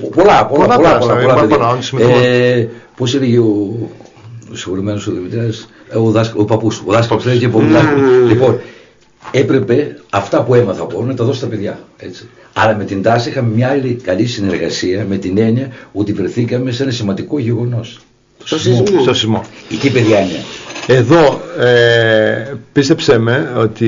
παιδιά. Πώς έλεγε ο συγχωρημένος ο Δημητράς, ο παππούς, ο δάσκαλος και λοιπόν, έπρεπε αυτά που έμαθα από να τα δώσω στα παιδιά. Έτσι. Άρα με την Τάση είχαμε μια άλλη καλή συνεργασία, με την έννοια ότι βρεθήκαμε σε ένα σημαντικό γεγονός. Στο σεισμό. Εκεί παιδιά είναι. Εδώ πίστεψέ με ότι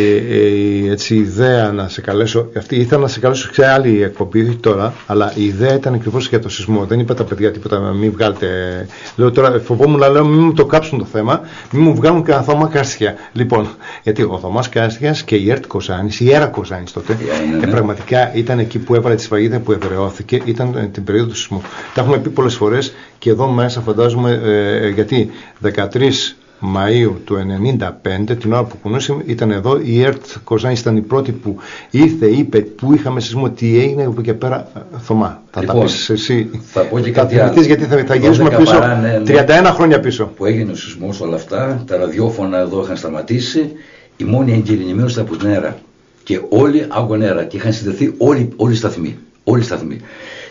έτσι, η ιδέα να σε καλέσω, αυτή ήθελα να σε καλέσω σε άλλη εκπομπή, όχι τώρα, αλλά η ιδέα ήταν ακριβώς για το σεισμό. Δεν είπα τα παιδιά τίποτα, μην βγάλετε. Λέω τώρα, φοβόμουν να λέω, μην μου το κάψουν το θέμα, μην μου βγάλουν κανένα Θωμά Κάσια. Λοιπόν, γιατί ο Θωμάς Κάσιας και η ΕΡΤ Κοζάνης, η ΕΡΑ Κοζάνης τότε, πραγματικά ήταν εκεί που έβαλε τη σφραγίδα που εδραιώθηκε, ήταν την περίοδο του σεισμού. Τα έχουμε πει πολλές φορές και εδώ μέσα φαντάζομαι, γιατί 13 Μαΐου του 1995, την ώρα που κουνούσε, ήταν εδώ η ΕΡΤ Κοζάνης, ήταν η πρώτη που ήρθε, είπε που είχαμε σεισμό, τι έγινε από εκεί πέρα. Θωμά, θα τα πεις εσύ. Θα πω και κάτι άλλο. Γιατί θα γυρίσουμε πίσω, 31 χρόνια πίσω. Που έγινε ο σεισμός, όλα αυτά, τα ραδιόφωνα εδώ είχαν σταματήσει, η μόνη εγκυρινημένη ήταν από την ΕΡΑ. Και όλοι άκουγαν ΕΡΑ και είχαν συνδεθεί όλοι οι σταθμοί.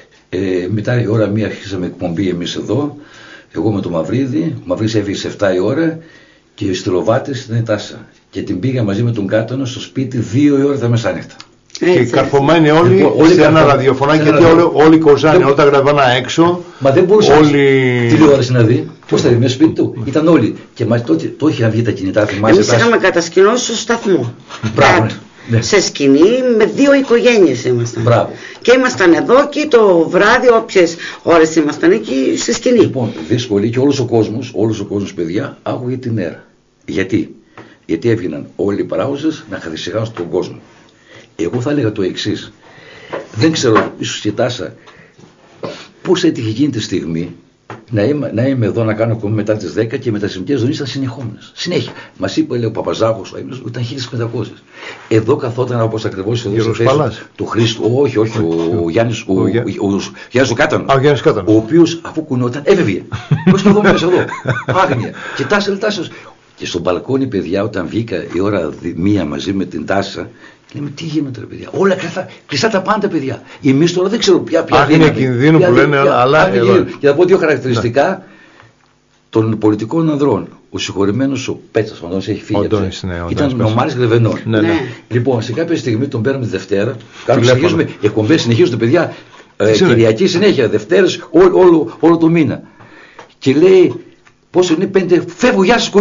Μετά η ώρα μία αρχίσαμε εκπομπή εμείς εδώ. Εγώ με τον Μαυρίδη, ο Μαυρίδης έφυγε σε 7 η ώρα και οι στυλοβάτες ήταν η Τάσα. Και την πήγα μαζί με τον Κάτωνο στο σπίτι 2 η ώρα τα μεσάνυχτα. Και καρφωμένοι όλοι σε ένα ραδιοφωνάκι, γιατί όλοι οι Κοζάνοι, όλα τα γραβάνα έξω. Μα δεν μπορούσε τηλεόραση να δει. Πώς θα δει, μέσα σπίτι του. Ήταν όλοι. Και μας τότε το είχαν βγει τα κινητά, θυμάσαι. Εμείς είχαμε κατασκηνώσει στο σταθμό. Μπράβο. Ναι. Σε σκηνή με 2 οικογένειες ήμασταν. Μπράβο. Και ήμασταν εδώ και το βράδυ, όποιες ώρες ήμασταν εκεί στη σκηνή. Λοιπόν, δύσκολη και όλος ο κόσμος, παιδιά, άκουγε την ΕΡΑ. Γιατί έβγαιναν όλοι οι παράγοντες να καθησυχάσουν τον κόσμο. Εγώ θα έλεγα το εξής. Δεν ξέρω, ίσως και Τάσα, πώς έτυχε εκείνη τη στιγμή να είμαι εδώ να κάνω ακόμη μετά τις 10 και οι μετασυμβικές δονήσεις ήταν συνεχόμενες. Συνέχεια. Μας είπε, λέει, ο Παπαζάκος, ο Αίμνος, ήταν 1500. Εδώ καθόταν όπως ακριβώς εδώ στο θέση του Χρήστου. Όχι, ο Γιάννης ο Κάτανο. Ο οποίος αφού κουνόταν έφευγε. Πώς να δούμε μέσα εδώ. Άγνοια. Και τάσε. Και στο μπαλκόνι, παιδιά, όταν βγήκα η ώρα 1 μαζί με την Τάσα, λέμε τι γίνεται, ρε παιδιά. Όλα κλειστά τα πάντα, παιδιά. Εμείς τώρα δεν ξέρω ποια είναι κινδύνου που λένε, αλλά. Και θα πω 2 χαρακτηριστικά των πολιτικών ανδρών. Ο συγχωρημένος ο Πέτσας, ο Αντώνης έχει φύγει. Ήταν νομάρης Γρεβενών. Λοιπόν, σε κάποια στιγμή τον παίρνουμε τη Δευτέρα. Συνεχίζουμε εκπομπές, συνεχίζονται, παιδιά. Κυριακή συνέχεια, Δευτέρες, όλο το μήνα. Και λέει, πόσο είναι 5, φεύγω, γεια σας.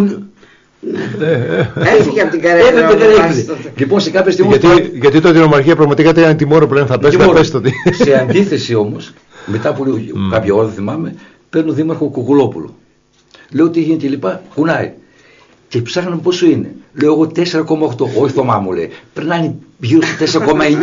Έφυγε από την καρέκλα. Λοιπόν, σε κάποια στιγμή. Γιατί τότε η νομαρχία πραγματικά ήταν τιμόρο που λένε θα πέσει το τι. Σε αντίθεση όμως, μετά από κάποια ώρα, δεν θυμάμαι, παίρνω δήμαρχο Κουκουλόπουλο. Λέω τι γίνεται και λοιπά, κουνάει. Και ψάχναμε πόσο είναι. Λέω εγώ 4,8. Όχι, Θωμά μου λέει. Περνάει γύρω στο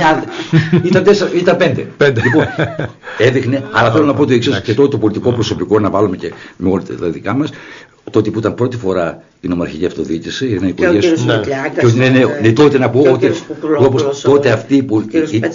4,9. Ήταν 5. Λοιπόν, έδειχνε. Αλλά θέλω να πω το εξής. Και τότε το πολιτικό προσωπικό, να βάλουμε και με όλα τα δικά μας. Τότε που ήταν πρώτη φορά η νομαρχική αυτοδιοίκηση, η οικογένεια σου. Ναι, τότε να πω ότι τότε αυτοί που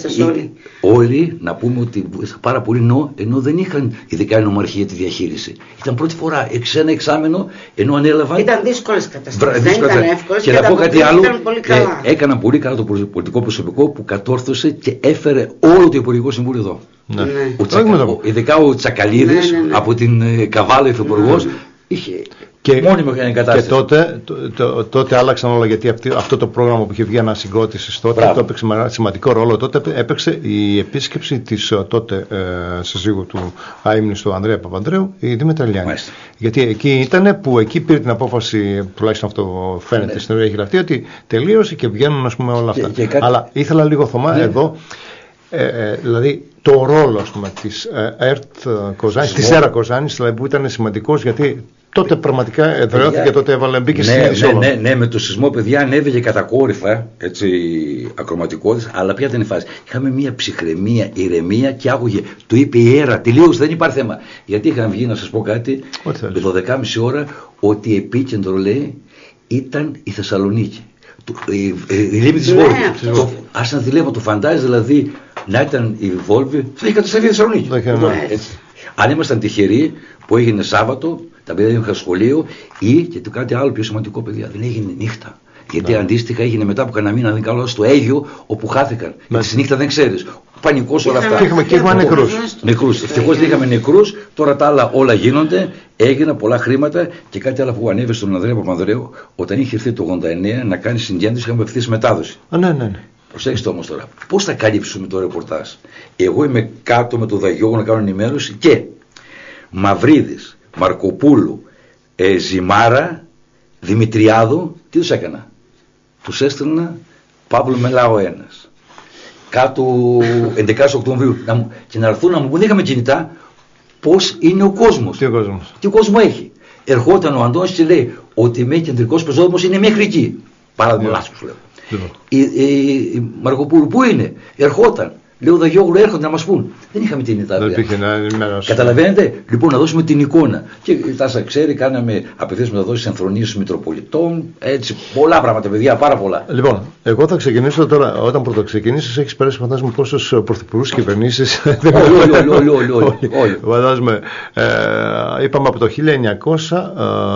όλοι να πούμε ότι πάρα πολύ ενώ δεν είχαν ειδικά η νομαρχία τη διαχείριση. Ήταν πρώτη φορά σε ένα εξάμενο ενώ ανέλαβαν. Ήταν δύσκολες καταστάσεις. Δεν ήταν εύκολες και να πω κάτι άλλο. Έκαναν πολύ καλά το πολιτικό προσωπικό που κατόρθωσε και έφερε όλο το Υπουργικό Συμβούλιο εδώ. Ειδικά ο Τσακαλίδης από την Καβάλα υφυπουργός. Είχε μόνιμη εγκατάσταση. Και τότε άλλαξαν όλα, γιατί αυτό το πρόγραμμα που είχε βγει ανασυγκρότησης τότε το έπαιξε σημαντικό ρόλο. Τότε έπαιξε η επίσκεψη της τότε συζύγου του αείμνηστου Ανδρέα Παπανδρέου, η Δήμητρα Λιάννη. Γιατί εκεί ήταν που εκεί πήρε την απόφαση, τουλάχιστον αυτό φαίνεται στην ωραία γραφτή, ότι τελείωσε και βγαίνουν, ας πούμε, όλα αυτά. Αλλά ήθελα λίγο, Θωμά, εδώ. Δηλαδή το ρόλο, ας πούμε, της ΕΡΑ Κοζάνης, δηλαδή, που ήταν σημαντικός, γιατί τότε πραγματικά εδραιώθηκε, τότε μπήκε στη συνείδηση. Ναι, με το σεισμό, παιδιά, ανέβηκε κατακόρυφα, έτσι, ακροματικότητες, αλλά ποια ήταν η φάση. Είχαμε μια ψυχραιμία, ηρεμία και άκουγε. Το είπε η ΕΡΑ, τελείως, δεν υπάρχει θέμα. Γιατί είχαν βγει, να σας πω κάτι, με 12.30 ώρα, ότι επίκεντρο, λέει, ήταν η Θεσσαλονίκη. Η λίμνη της Βόλβης. Ας να τη το φαντάζει, δηλαδή, να ήταν η Βόλβη, θα είχε καταστραφεί η Θεσσαλονίκη. Αν ήμασταν τυχεροί που έγινε Σάββατο, τα παιδιά είχαν σχολείο ή και το κάτι άλλο πιο σημαντικό, παιδιά, δεν έγινε νύχτα. Γιατί αντίστοιχα έγινε μετά από κανένα μήνα, δεν καλό, στο Αίγιο, όπου χάθηκαν. Γιατί στη νύχτα δεν ξέρεις. Πανικός όλα αυτά. Και είχαμε νεκρούς. Ευτυχώς δεν είχαμε νεκρούς, τώρα τα άλλα όλα γίνονται, έγιναν πολλά χρήματα και κάτι άλλο που ανέβη στον Ανδρέα Παπανδρέου, όταν είχε έρθει το 89 να κάνει συγκέντρωση, είχαμε ευθύς μετάδοση. Ναι. Προσέξτε όμως τώρα, πώς θα καλύψουμε το ρεπορτάζ. Εγώ είμαι κάτω με το Δαγιώγο να κάνω ενημέρωση και Μαυρίδης, Μαρκοπούλου, Ζημάρα, Δημητριάδου, τι τους έκανα. Τους έστελνα Παύλο Μελάο ένας. Κάτω 11 Οκτωβρίου και να έρθουν να μου πούν, δεν είχαμε κινητά, πώς είναι ο κόσμος. Τι κόσμο έχει. Ερχόταν ο Αντώνης και λέει ότι με κεντρικός πεζόδρομος είναι μέχρι εκεί. Παράδειγμα Λάσκος λέω. Η Μαρκοπούλου που είναι, ερχόταν. Λέω Δαγιόγλου έρχονται να μας πούν. Δεν είχαμε την Ιταλία. Καταλαβαίνετε, λοιπόν, να δώσουμε την εικόνα. Και η Τάσα ξέρει, κάναμε απευθείας μεταδόσεις ενθρονήσεις Μητροπολιτών. Έτσι, πολλά πράγματα, παιδιά, πάρα πολλά. Λοιπόν, εγώ θα ξεκινήσω τώρα. Όταν πρωτοξεκινήσεις, έχεις περάσει, φαντάζομαι, πόσους πρωθυπουργούς κυβερνήσεις. Όλοι. Φαντάζομαι, είπαμε από το 1900.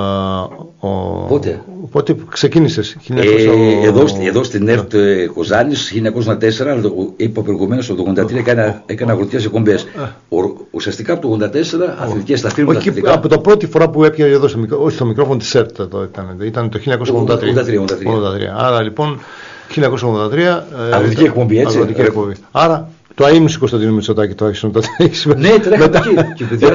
Πότε ξεκίνησες? Εδώ στην ΕΡΤ Κοζάνης 1904, αλλά είπα προηγουμένως το 1983 έκανα αγροτικές εκπομπές. Ουσιαστικά από το 1984 αθλητικές σταθμές. Από το πρώτη φορά που έπιανε εδώ στο μικρόφωνο της ΕΡΤ ήταν το 1983. Άρα λοιπόν 1983 αγροτική εκπομπή, έτσι. Άρα το αείμνηστο Κωνσταντίνου Μητσοτάκη το έχεις τότε. Ναι, τρέχαμε εκεί.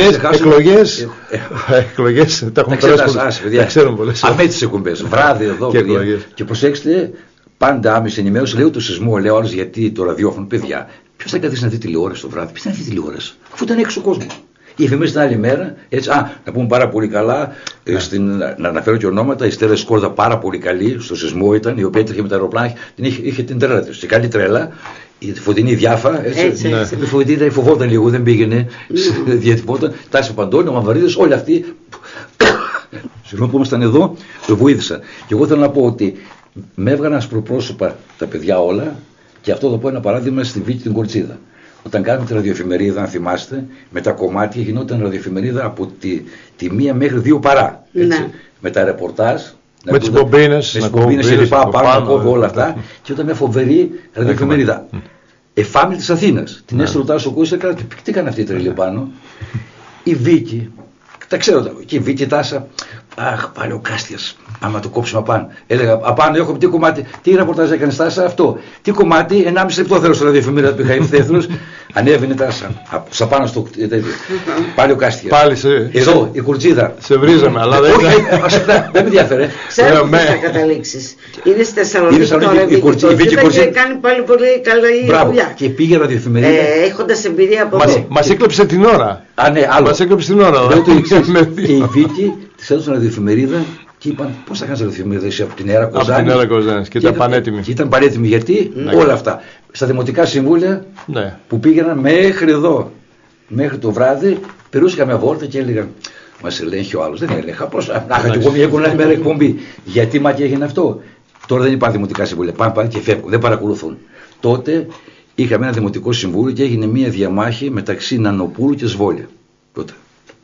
Εκλογές, τα έχουμε περάσει. Τα ξέρουμε πολλές. Αμέτρητες εκπομπές, βράδυ εδώ. Και προσέξτε, πάντα άμεση ενημέρωση. Λέω το σεισμό, λέω άλλος γιατί το ραδιόφωνο, παιδιά. Ποιος θα καθίσει να δει τηλεόραση το βράδυ, ποιος θα δει τηλεόραση, αφού ήταν έξω ο κόσμος. Η εφημερίδα την άλλη μέρα, έτσι, να πούμε πάρα πολύ καλά, να αναφέρω και ονόματα, η Στέλλα Σκόρδα πάρα πολύ καλή, στο σεισμό ήταν, η οποία έτρεχε με τα αεροπλάνα, είχε την τρέλα της. Και καλή τρέλα, η φωτεινή διάφα, έτσι. Η φωτεινή φοβόταν λίγο, δεν πήγαινε, διατυπώταν. Τάση Παντώνη, ο Μαμβαρίδης, όλοι αυτοί. Συγγνώμη που ήμασταν εδώ, το βοήθησα. Και εγώ θέλω να πω ότι με έβγαλαν ασπροπρόσωπα τα παιδιά όλα, και αυτό θα πω ένα παράδειγμα στη Βίκη την Κορτσίδα. Όταν κάναμε τη ραδιοεφημερίδα, αν θυμάστε, με τα κομμάτια γινόταν ραδιοεφημερίδα από τη 1 μέχρι 2 παρά. Έτσι, με τα ρεπορτάζ. Με τις μπομπίνες και λοιπά, πάνω να κόβω όλα αυτά. Και ήταν μια φοβερή ραδιοεφημερίδα. Εφάμιλη της Αθήνας. Την έστειλε ο Τάσο Κούστα, τι έκανε αυτή η τρελή πάνω. Η Βίκη, τα ξέρω, και η Βίκη Τάσα, αχ, πάλι ο Κάστιας, άμα το κόψουμε απάνω. Έλεγα, απάνω έχω τι κομμάτι, τι ρεπορτάζ έκανε Τάσα, αυτό. Τι κομμάτι, 1,5 λεπτό θέλω στο ραδιοεφημερίδα που είχα ευθέθρος. Ανέβαινε Τάσα, στα πάνω στο τέτοιο. Πάλι ο Κάστιας. Πάλι εδώ, η Κουρτσίδα. Σε βρίζαμε, αλλά δεν δεν με ενδιαφέρε. Ξέρω πώς θα καταλήξεις. Είναι στη Θεσσαλονίκη τώρα, η Κουρτσίδα και κάνει πάλι πολύ καλή δουλειά. Και πήγε ραδιοεφημερίδα. Έχοντας εμπειρία από εδώ. Μας έκλεψε την ώρα. Μας έκλεψε την ώρα. Και η Βίκη της έδωσαν ραδιοεφημερίδα και είπαν πώς θα κάνεις ραδιοεφημερίδα εσύ από την Έρα Κοζάνη. Από την Έρα Κοζάνη και ήταν πανέτοιμη. Και ήταν πανέτοιμη γιατί όλα αυτά. Στα δημοτικά συμβούλια που πήγαιναν μέχρι εδώ, μέχρι το βράδυ, περούσε καμιά βόλτα και έλεγαν μας ελέγχει ο άλλος. Δεν έλεγχα. Αχ, και εγώ μια μέρα εκπομπή. Γιατί μάτι έγινε αυτό. Τώρα δεν υπάρχουν δημοτικά συμβούλια. Πάνε και φεύγουν. Δεν παρακολουθούν. Τότε είχαμε ένα δημοτικό συμβούλιο και έγινε μια διαμάχη μεταξύ Νανοπούλου και Σβόλια. Τότε.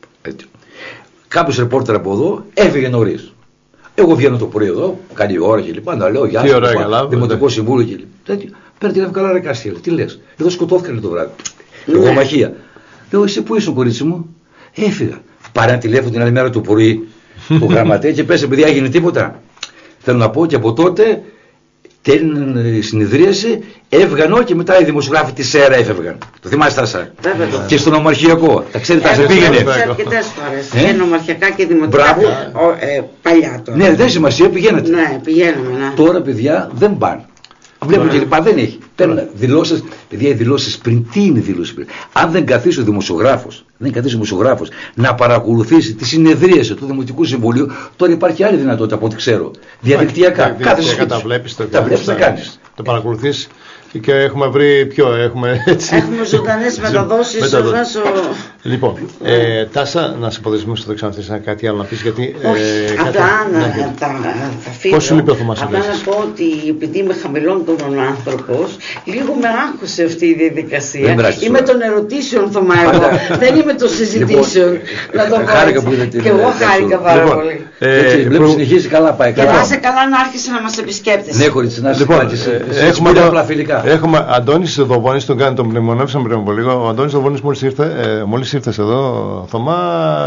Κάποιος ρεπόρτερ από εδώ έφυγε νωρίς. Εγώ βγαίνω το πρωί εδώ, καλή ώρα και λοιπά, να λέω γεια σας, δημοτικό συμβούλιο και λοιπά. Παίρνει την καλά ρε Κάστια, τι λες, εδώ σκοτώθηκαν το βράδυ. Εγώ μαχία. Λέω εσύ που είσαι κορίτσι μου, έφυγα. Πάρε ένα τηλέφωνο την άλλη μέρα το πρωί, το γραμματέα και πες επειδή έγινε τίποτα. Θέλω να πω και από τότε τέλεινε η συνεδρίαση, έβγαν και μετά οι δημοσιογράφοι της ΣΕΡΑ έφευγαν. Το θυμάστε Τάσα. Και στον Ομαρχιακό. Τα ξέρετε, Τάσα πήγαινε. Αρκετές φορές. Και νομαρχιακά και δημοτικά. Παλιά τώρα. Ναι, δεν σημασία, πηγαίνετε. Ναι, πηγαίνουμε. Τώρα παιδιά δεν πάνε. Βλέπουν και λοιπά, δεν έχει. Παίρνουν δηλώσεις, παιδιά, οι δηλώσεις πριν. Τι είναι η δηλώση πριν? Αν δεν καθίσει ο δημοσιογράφος, να παρακολουθήσει τη συνεδρίαση του Δημοτικού Συμβουλίου, τώρα υπάρχει άλλη δυνατότητα από ό,τι ξέρω. Διαδικτυακά. Κάθεσαι τα βλέπεις, τα κάνεις. Το παρακολουθείς και έχουμε βρει έχουμε ζωντανές μεταδόσεις μέσω. Λοιπόν, Τάσα, να σε αποδεσμεύσω, δεν ξέρω αν θες κάτι άλλο να πεις, γιατί. Απλά θα φύγω. Πώς σου λείπει ο Θωμάς? Απλά να πω ότι επειδή είμαι χαμηλών τόνων άνθρωπος, λίγο με άγχωσε αυτή η διαδικασία. Είμαι των ερωτήσεων, Θωμά, εγώ. Δεν είμαι των συζητήσεων. Να το πω έτσι. Και εγώ χάρηκα πάρα πολύ. Βλέπω συνεχίζει καλά, πάει καλά. Και να είσαι καλά να άρχισε να μας επισκέπτεσαι. Ναι, κορίτσι, να είσαι έχουμε απλά φιλικά. Έχουμε Αντώνης Δοβόνης, τον κάνει, τον μνημονεύσαμε πριν από λίγο. Ο Αντώνης Δοβόνης μόλις ήρθες εδώ, Θωμά,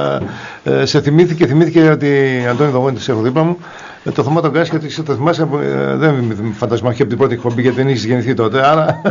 σε θυμήθηκε ότι Αντώνη Δοβόνη της έχω δίπλα μου. Το Θωμά τον Κάστια, γιατί το θυμάσαι, δεν φαντασμάχει από την πρώτη εκπομπή γιατί δεν έχεις γεννηθεί τότε, άρα.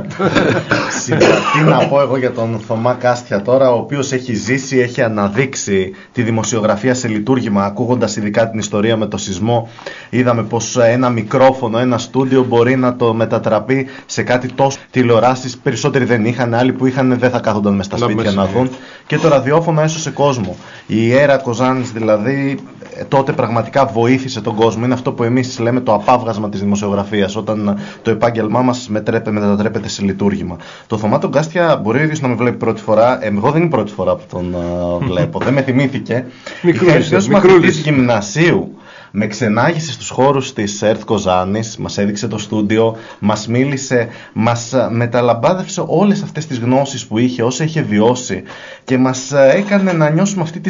Τι να πω εγώ για τον Θωμά Κάστια τώρα, ο οποίος έχει ζήσει, έχει αναδείξει τη δημοσιογραφία σε λειτουργήμα, ακούγοντας ειδικά την ιστορία με το σεισμό. Είδαμε πως ένα μικρόφωνο, ένα στούντιο μπορεί να το μετατραπεί σε κάτι τόσο. Τηλεοράσεις περισσότεροι δεν είχαν, άλλοι που είχαν δεν θα κάθονταν μες στα σπίτια να δουν. Και το ραδιόφωνο έσωσε κόσμο. Η Έρα Κοζάνης δηλαδή τότε πραγματικά βοήθησε τον κόσμο. Είναι αυτό που εμείς λέμε το απάβγασμα της δημοσιογραφίας, όταν το επάγγελμά μας μετατρέπεται σε λειτουργήμα. Το Θωμά τον Κάστια μπορεί ο ίδιος να με βλέπει πρώτη φορά. Εγώ δεν είναι πρώτη φορά που τον βλέπω. Δεν με θυμήθηκε. Είχα μαθητής γυμνασίου. Με ξενάγησε στους χώρους της ΕΡΤ Κοζάνης, μας έδειξε το στούντιο, μας μίλησε, μας μεταλαμπάδευσε όλες αυτές τις γνώσεις που είχε, όσα είχε βιώσει και μας έκανε να νιώσουμε αυτή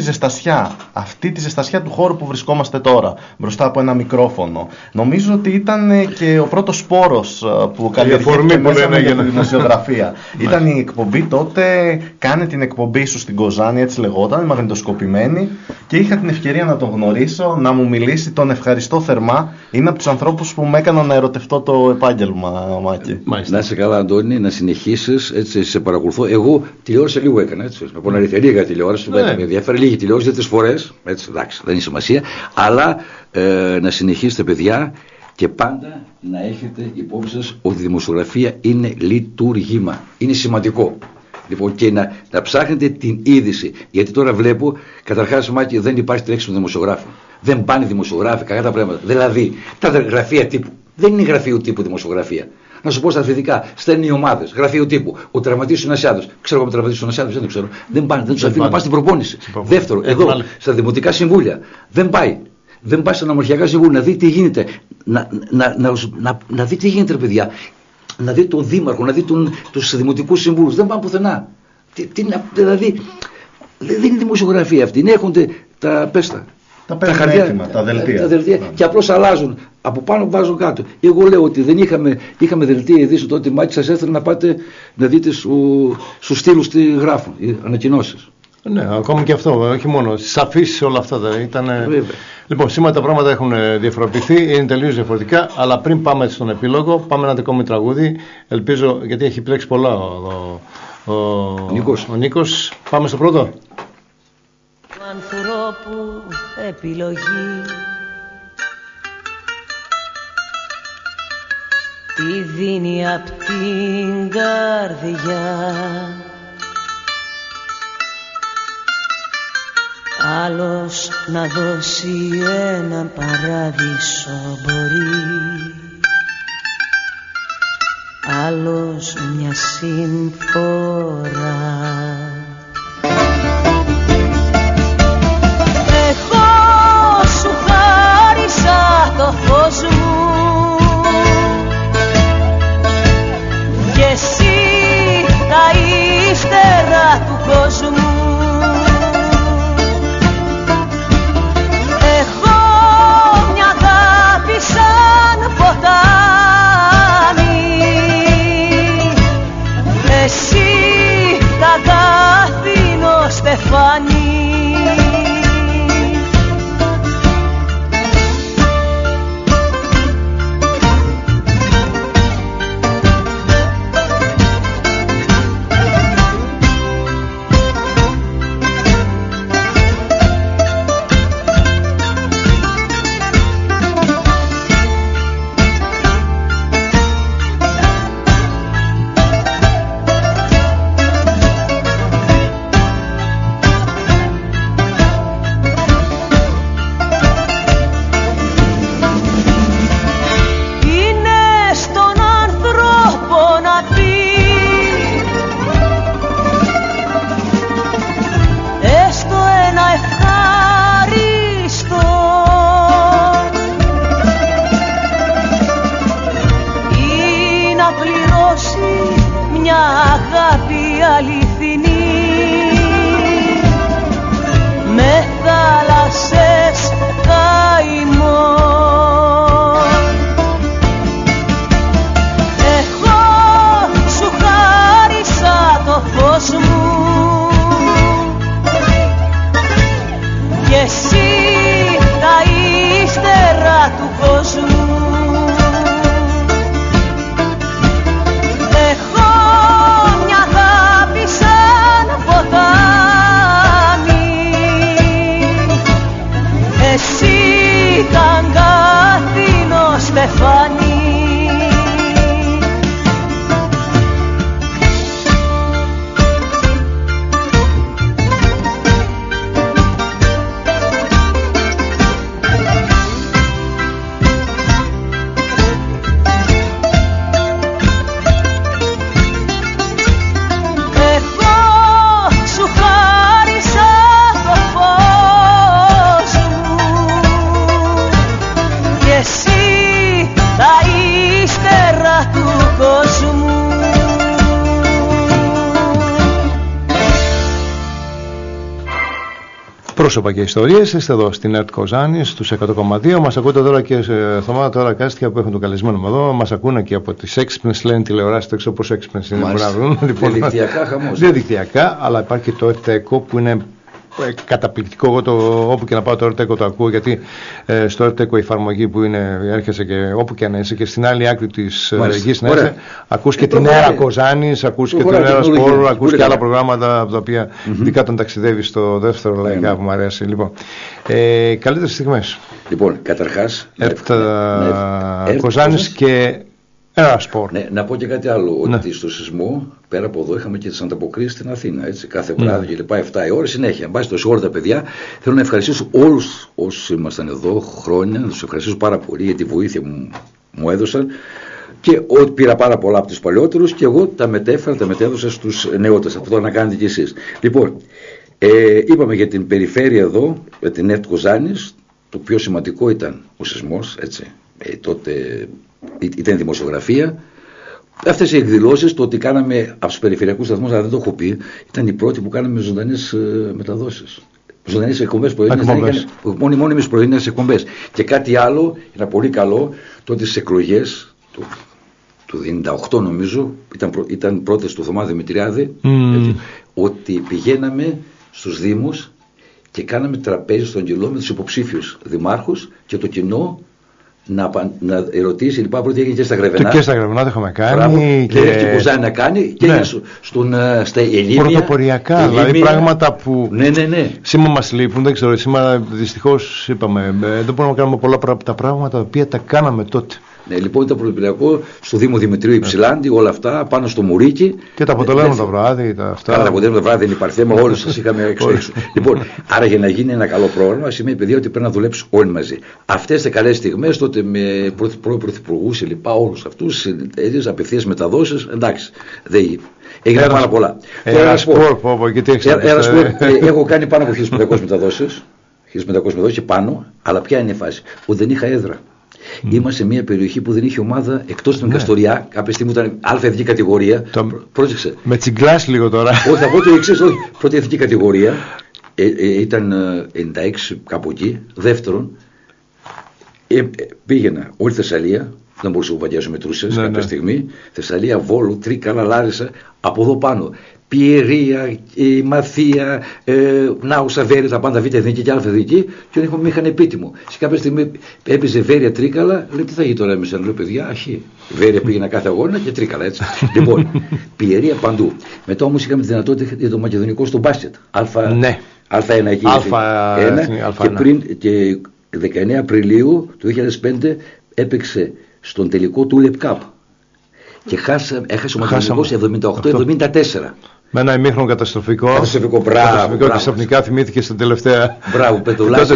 τη ζεστασιά του χώρου που βρισκόμαστε τώρα, μπροστά από ένα μικρόφωνο. Νομίζω ότι ήταν και ο πρώτος σπόρος που καλλιεργήθηκε μέσα με τη δημοσιογραφία. Ήταν η εκπομπή τότε, κάνε την εκπομπή σου στην Κοζάνη, έτσι λεγόταν, μαγνητοσκοπημένη, και είχα την ευκαιρία να τον γνωρίσω, να μου μιλήσει. Τον ευχαριστώ θερμά. Είναι από τους ανθρώπους που με έκαναν να ερωτευτώ το επάγγελμα, Μάκη. Να είσαι καλά, Αντώνη, να συνεχίσεις. Έτσι, σε παρακολουθώ. Εγώ τηλεόραση λίγο έκανα. Έτσι, να πω αλήθεια, λίγα τηλεόραση. Με ενδιαφέρει λίγη τηλεόραση, 2-3 φορές. Έτσι, εντάξει, δεν είναι σημασία. Αλλά να συνεχίσετε, παιδιά, και πάντα να έχετε υπόψη σας ότι η δημοσιογραφία είναι λειτουργήμα. Είναι σημαντικό. Λοιπόν, και να ψάχνετε την είδηση. Γιατί τώρα βλέπω, καταρχάς, Μάκη, δεν υπάρχει τρέξιμο δημοσιογράφο. Δεν πάνε δημοσιογράφοι, κακά τα πράγματα. Δηλαδή, τα γραφεία τύπου Δεν είναι γραφείο τύπου δημοσιογραφία. Να σου πω στα αθλητικά, στέλνουν οι ομάδες, γραφείο τύπου. Ο τραυματίας είναι Ασιάδος. Ξέρω εγώ με τραυματίας είναι Ασιάδος, δεν το ξέρω. Δεν πάνε, δεν τους αφήνουν να πάνε στην προπόνηση. Δεύτερο, εδώ, στα δημοτικά συμβούλια, δεν πάει. Δεν πάει στα νομαρχιακά συμβούλια να δει τι γίνεται. Να δει τι γίνεται, ρε παιδιά. Να δει τον δήμαρχο, να δει τους δημοτικούς συμβούλους. Δεν πάνε πουθενά. Δηλαδή, δεν είναι δημοσιογραφία αυτή. Έχονται τα πέστα. Τα χαρτιά έτοιμα, τα δελτία. Και απλώς αλλάζουν. Από πάνω βάζουν κάτω. Εγώ λέω ότι δεν είχαμε δελτία ειδήσεων τότε, Μάκη, σας έστελνε να πάτε να δείτε στους στήλους τι γράφουν, οι ανακοινώσεις. Ναι, ακόμη και αυτό, όχι μόνο. Στις αφήσεις όλα αυτά ήταν. Λοιπόν, σήμερα τα πράγματα έχουν διαφοροποιηθεί, είναι τελείως διαφορετικά, αλλά πριν πάμε στον επίλογο, πάμε ένα ακόμη τραγούδι. Ελπίζω, γιατί έχει επιλέξει πολλά ο Νίκος. Πάμε στο πρώτο. Ανθρώπου επιλογή, τη δίνει απ' την καρδιά, άλλος να δώσει έναν παράδεισο μπορεί, άλλος μια συμφορά. Το φως μου και εσύ τα ύστερα του κόσμου. Έχω μια αγάπη σαν ποτάμι, εσύ τα αγάπηνο στεφάνι. Πρόσωπα και ιστορίες, είστε εδώ στην ΕΡΤ Κοζάνη στους 100,2. Μας ακούτε τώρα και σε εβδομάδα τώρα κάστια που έχουν το καλεσμένο μου εδώ. Μας ακούνε και από τις έξυπνες, λένε τηλεοράσεις, δεν ξέρω πόσο έξυπνες είναι. Λοιπόν, διαδικτυακά χαμός. Διαδικτυακά, αλλά υπάρχει και το ΕΡΤΕΚΟ που είναι καταπληκτικό. Εγώ όπου και να πάω το ΕΡΤΕΚΟ το ακούω, γιατί στο ΕΡΤΕΚΟ η εφαρμογή που είναι, έρχεσαι και όπου και αν είσαι και στην άλλη άκρη της γης να είσαι, ακούς και την ΕΡΑ Κοζάνης, ακούς και την ΕΡΑ Σπόρου, ακούς και άλλα προγράμματα από τα οποία ειδικά όταν ταξιδεύεις στο δεύτερο λαϊκά που μου αρέσει. Λοιπόν, καλύτερες στιγμές. Λοιπόν, καταρχάς Κοζάνης και ΕΡΑ Σπόρ. Ναι, να πω και κάτι άλλο, ότι στο σεισμό πέρα από εδώ είχαμε και τις ανταποκρίσεις στην Αθήνα, έτσι, κάθε βράδυ και λοιπά, 7 η ώρα συνέχεια. Εν πάση τόσο όλα τα παιδιά, θέλω να ευχαριστήσω όλους όσους ήμασταν εδώ χρόνια, να τους ευχαριστήσω πάρα πολύ για τη βοήθεια μου μου έδωσαν. Και πήρα πάρα πολλά από τους παλιότερους και εγώ τα μετέδωσα στους νεότερους. Αυτό να κάνετε κι εσείς. Λοιπόν, είπαμε για την περιφέρεια εδώ, για την ΕΡΤ Κοζάνης. Το πιο σημαντικό ήταν ο σεισμός, έτσι. Τότε ήταν δημοσιογραφία. Αυτές οι εκδηλώσεις, το ότι κάναμε από τους περιφερειακούς σταθμούς, αλλά δεν το έχω πει, ήταν οι πρώτοι που κάναμε ζωντανές μεταδόσεις. Ζωντανές εκπομπές πρωινές. Μόνιμες πρωινές εκπομπές. Και κάτι άλλο, ήταν πολύ καλό, τότε στις εκλογές του 98 νομίζω, ήταν πρώτες του Θωμά Δημητριάδη, ότι πηγαίναμε στους Δήμους και κάναμε τραπέζι στον Κυλό με τους υποψήφιους δημάρχους και το κοινό να ερωτήσει λοιπόν πρώτη έγινε και στα Γρεβενά. Και στα Γρεβενά το είχαμε κάνει. Και έχει Κουζάνη να κάνει και έγινε στα Ελίμια. Πρωτοποριακά, δηλαδή πράγματα που ναι. σήμερα μας λείπουν, δεν ξέρω, σήμερα δυστυχώς είπαμε, δεν μπορούμε να κάνουμε πολλά από τα πράγματα τα οποία τα κάναμε τότε. Ναι, λοιπόν ήταν πρωτοποριακό στο Δήμο Δημητρίου Υψηλάντη, όλα αυτά πάνω στο Μουρίκι. Και τα αποτελέσματα βράδυ, αυτά. Τα αποτελέσματα βράδυ δεν υπάρχει θέμα, όλους σας είχαμε έξω. Λοιπόν, άρα για να γίνει ένα καλό πρόγραμμα σημαίνει παιδιά ότι πρέπει να δουλέψουν όλοι μαζί. Αυτές τις καλές στιγμές, τότε με πρωθυπουργούς και λοιπά, όλους αυτούς, απευθείας μεταδόσεις, εντάξει, δεν έγιναν πάρα πολλά. Έχω κάνει πάνω από 1500 μεταδόσεις, 1500 μεταδόσεις και πάνω, αλλά ποια είναι η φάση, ότι δεν είχα έδρα. Είμαστε σε μια περιοχή που δεν είχε ομάδα εκτός των Καστοριά. Κάποια στιγμή ήταν αλφα εθνική κατηγορία. Πρόσεξε. Με τσιγκλάς λίγο τώρα. Όχι, θα πω το εξής. Πρώτη εθνική κατηγορία ήταν 96 κάπου εκεί. Δεύτερον, πήγαινα όλη Θεσσαλία. Δεν μπορούσα να βαγιάσω μετρούσες κάποια στιγμή. Θεσσαλία, Βόλου, Τρίκαλα, Λάρισα. Από εδώ πάνω. Πιερία, Μαθία, Νάουσα, Βέρεια, τα πάντα β' εθνική και α' εθνική, και με είχαν επίτιμο. Σε κάποια στιγμή έπαιζε Βέρεια Τρίκαλα, λέει τι θα γίνει τώρα εμείς, λέω παιδιά, αχή. Βέρεια πήγαινα κάθε αγώνα και Τρίκαλα, έτσι. Λοιπόν, Πιερία παντού. Μετά όμως είχαμε τη δυνατότητα για το μακεδονικό στο μπάσκετ. Α1 εκεί. Και πριν, και 19 Απριλίου του 2005 έπαιξε στον τελικό του Lep Cup. Και έχασε ο Μακεδονικός 78-74. Με ένα ημίχρονο καταστροφικό. Μπράβο. Και ξαφνικά θυμήθηκε στην τελευταία. Μπράβο, Πετρουλάκης.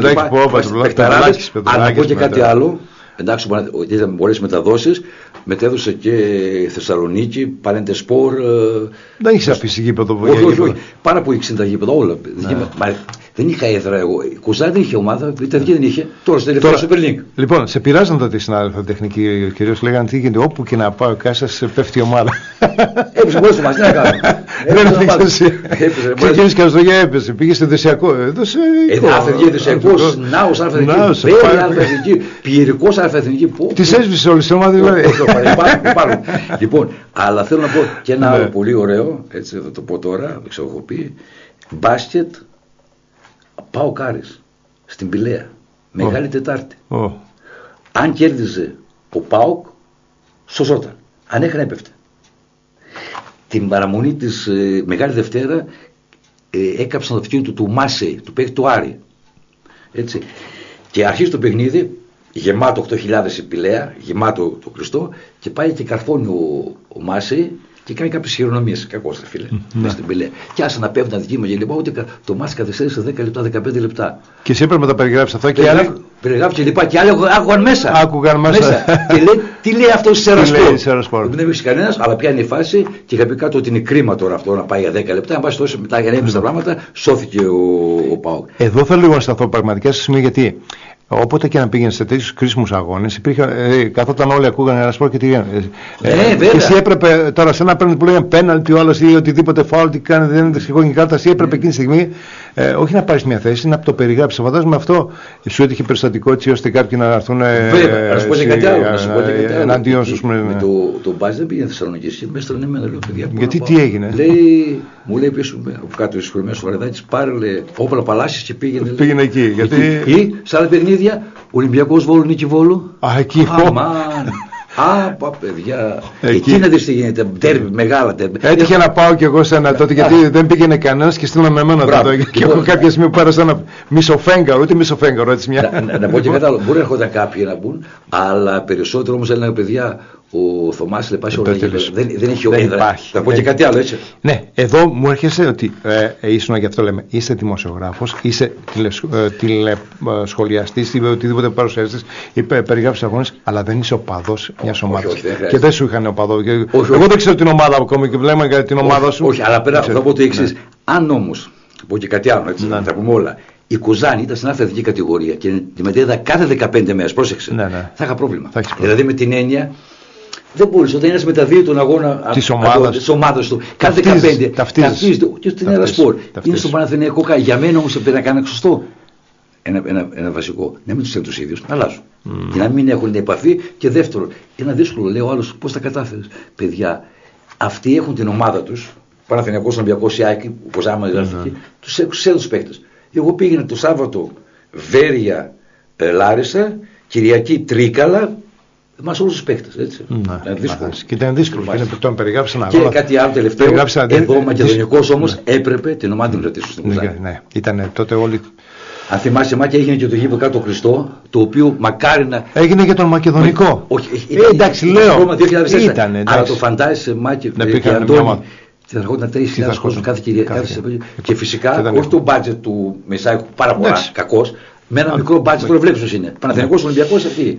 Αν να πω και κάτι άλλο. Εντάξει, είδαμε πολλές μεταδόσεις. Μετέδωσε και Θεσσαλονίκη, Παλέντε Σπορ. Δεν είχε αφήσει γήπεδο. Όχι. Πάρα από 60 γήπεδα όλα. Δεν είχα έδρα εγώ. Η Κουζάνη δεν είχε ομάδα, η Ιταλική δεν είχε. Τώρα στην τελευταία Super League. Λοιπόν, σε πειράζαν τότε οι συνάδελφοι τεχνικοί, κυρίως λέγανε τι γίνεται, όπου και να πάω, κάσας πέφτει η ομάδα. Έπεσε μόνο στο μας, τι να κάνω. Δεν έπαιξε εσύ. Ξεκίνησε και Αστρογιά έπεσε, πήγε στο Δεσιακό. Αφεντική Δεσιακός, Νάος Αλφα-Εθνική, Βέρεια Αλφα-Εθνική, Πιερικός Αλφα-Εθνική. Τις έσβησε όλη την ομάδα δηλαδή. Υπάρχουν. Λοιπόν, αλλά θέλω να πω και ένα άλλο πολύ ωραίο, έτσι θα το πω τώρα, το έχω πει, μπάσκετ. Πάω Κάρις στην Πηλαία, Μεγάλη Τετάρτη. Αν κέρδιζε ο ΠΑΟΚ, σωζόταν. Αν έχανε έπεφτε. Την παραμονή της Μεγάλη Δευτέρα έκαψαν το αυτοκίνητο του Μάσεϊ, του παίκτη του Άρη. Έτσι. Και αρχίζει το παιχνίδι, γεμάτο 8.000 η Πηλαία, γεμάτο το Χριστό, και πάει και καρφώνει ο Μάσεϊ και κάνει κάποιες χειρονομίες. Κακώς ρε φίλε, στην Πηλαία. Και άσε να πέφτουν αδικήμα και λοιπά, ούτε το Μάσεϊ καθυστέρησε 10 λεπτά, 15 λεπτά. Και εσύ έπρεπε να τα περιγράψεις αυτά και άλλοι. Περιγράφει και λοιπά, και άλλοι άκουγαν μέσα. Και λέει, τι λέει αυτό σε αεροσπόρ. Δεν έβρισκε κανένας, αλλά πια είναι η φάση και είχα πει κάτω ότι είναι κρίμα τώρα αυτό να πάει για 10 λεπτά. Αν πάσει τόσο μετά για να έβρισκε τα πράγματα, σώθηκε ο ΠΑΟΚ. Εδώ θέλω λίγο να σταθώ πραγματικά σε σημείο, γιατί όποτε και να πήγαινε σε τέτοιους κρίσιμους αγώνες, καθόταν όλοι ακούγανε ένα σπορ και τι γίνεται. Και εσύ έπρεπε τώρα σε ένα παίρνει που λέγανε πέναλτι, ο άλλος ή οτιδήποτε φάουλ, τι κάνει, δεν είναι δυστυχώς κάρτα. Εσύ έπρεπε εκείνη τη στιγμή όχι να πάρεις μια θέση, να το περιγράψεις. Φαντάζομαι αυτό σου έτυχε περιστατικό έτσι ώστε κάποιοι να έρθουν εναντίον σου. Το μπάζ δεν πήγαινε Θεσσαλονίκη, με έστελνε εμένα, λέω παιδιά. Γιατί τι έγινε. Μου λέει πίσω από κάτω συγχωρημένος ο Βαρεδάκης, πάρε όπλα Παλάσσης και πήγαινε εκεί. Ή σε άλλα παιχνίδια, Ολυμπιακός Βόλου, Νίκη Βόλου. Εκεί. Παιδιά. Εκεί να δεις τι γίνεται. Τέρμι, μεγάλα τέρμι. Έτυχε να πάω κι εγώ σε ένα τότε, γιατί δεν πήγαινε κανένας και στείλαμε εμένα τότε. Και εγώ κάποια στιγμή πέρασα ένα μισοφέγγαρο, ούτε μισοφέγγαρο, έτσι μια. Να πω και κάτι άλλο. Μπορεί να έρχονταν κάποιοι να μπουν, αλλά περισσότερο όμως έλεγαν παιδιά, ο Θωμάς Λεπάση δεν έχει έδρα. Θα πω και κάτι άλλο, έτσι. Ναι, εδώ μου έρχεσαι ότι ήσουν, γι' αυτό λέμε, είσαι δημοσιογράφος, είσαι τηλεσχολιαστής ή οτιδήποτε παρουσιαστής ή περιγράφεις αγώνες, αλλά δεν είσαι οπαδός μιας ομάδας. Και δεν σου είχαν οπαδό. Εγώ δεν ξέρω την ομάδα ακόμη και βλέπουμε για την ομάδα σου. Όχι, αλλά πέρα θα πω το εξής. Αν όμως, θα πω και κάτι άλλο, έτσι, να τα πούμε όλα. Η Κοζάνη ήταν στην αλφαβητική κατηγορία και τη μετέδα κάθε 15 μέρες. Πρόσεξε. Θα είχα πρόβλημα. Δηλαδή με την έννοια. Δεν μπορείς όταν ένας μεταδίδει τον αγώνα της ομάδας του κάθε 15 ταυτίζεται και στην Έρα Σπορ. Είναι στον Παναθηναϊκό. Για μένα όμως πρέπει να κάνει σωστό ένα βασικό. Να μην τους θέλουν τους ίδιους, να αλλάζουν. Και να μην έχουν επαφή. Και δεύτερον, ένα δύσκολο, λέει ο άλλος, πώς τα κατάφερες. Παιδιά, αυτοί έχουν την ομάδα τους, Παναθηναϊκός, Ολυμπιακός, Ιάκη, όπως άμα γράφτηκε, τους έδωσαν τους παίκτες. Εγώ πήγαινα το Σάββατο Βέρεια, Λάρισα, Κυριακή Τρίκαλα. Μας όλους τους παίκτες, έτσι. Και ήταν δύσκολο. Και κάτι άλλο τελευταίο. Εδώ ο Μακεδονικός όμως έπρεπε την ομάδα να κρατήσουν στην Κοζάνη. Ναι, ήταν τότε όλοι. Αν θυμάσαι, Μάκη, έγινε και το γήπεδο κάτω Χριστό, το οποίο μακάρι να. Έγινε για τον Μακεδονικό. Όχι, εντάξει, λέω. Το 2004. Αλλά το φαντάζεσαι, Μάκη, και Αντώνη. Θα ερχόταν 3.000 κόσμο κάθε Κυριακή. Και φυσικά, όχι το μπάτζετ του Μεσάικου, πάρα πολλά κακός. Με ένα μικρό μπάτζετ που βλέπεις πως είναι. Παναθηναϊκός, Ολυμπιακός, αυτή.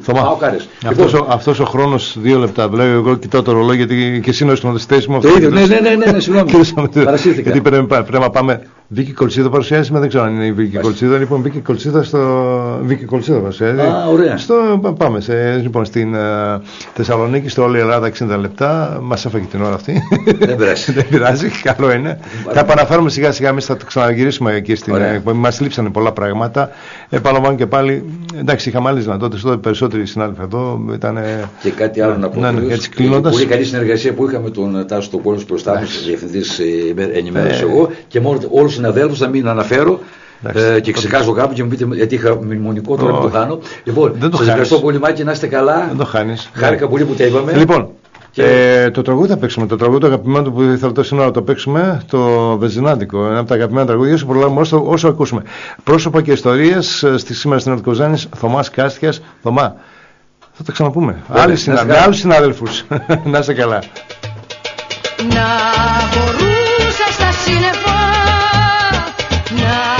Αυτός ο χρόνος 2 λεπτά. Βλέπω, εγώ κοιτάω το ρολόι γιατί και εσύ είναι ο μου. Το ίδιο, ναι, συγγνώμη. Παρασύρθηκα. Γιατί πρέπει να πάμε. Βίκη Κολτσίδα παρουσιάζει, δεν ξέρω αν είναι η Βίκη Κολτσίδα. Λοιπόν, Βίκη Κολτσίδα Βίκη Κολτσίδα παρουσιάζει. Ωραία. Πάμε λοιπόν στην Θεσσαλονίκη, στο Όλη Ελλάδα 60 λεπτά. Μας έφαγε την ώρα αυτή. Δεν πειράζει, καλό είναι. Θα επαναφέρουμε σιγά σιγά, εμείς θα το ξαναγυρίσουμε εκεί στην εκπομπή. Μας λείψανε πολλά πράγματα. Επαναλαμβάνω και πάλι, εντάξει, είχαμε άλλες δυνατότητες. Τότε περισσότεροι συνάδελφοι εδώ ήταν. Και κάτι άλλο να πω. Πολύ καλή συνεργασία που είχαμε τον Τάσο Τοπόλο μπροστά μα, διευθυντής ενημέρωση εγώ και μόνο όλους τους συναδέλφους, θα μην αναφέρω. Και ξεχάσω κάπου και μου πείτε, γιατί είχα μνημονικό τώρα που το χάνω. Λοιπόν, σας ευχαριστώ πολύ, Μάκη, να είστε καλά. Δεν το χάνεις. Χάρηκα πολύ που τα είπαμε. Λοιπόν, το τραγούδι θα παίξουμε. Το τραγούδι το αγαπημένο που ήθελα τόση ώρα να το παίξουμε, το Βεζινάτικο. Ένα από τα αγαπημένα τραγούδια, όσο προλάβουμε όσο ακούσουμε. Πρόσωπα και ιστορίες σήμερα στην Ορτικοζάνης, Θωμάς Κάστιας. Θωμά, θα τα ξαναπούμε. Άλλους συνάδελφους. Να είστε καλά. Να μπορούσα στα σύννεφα να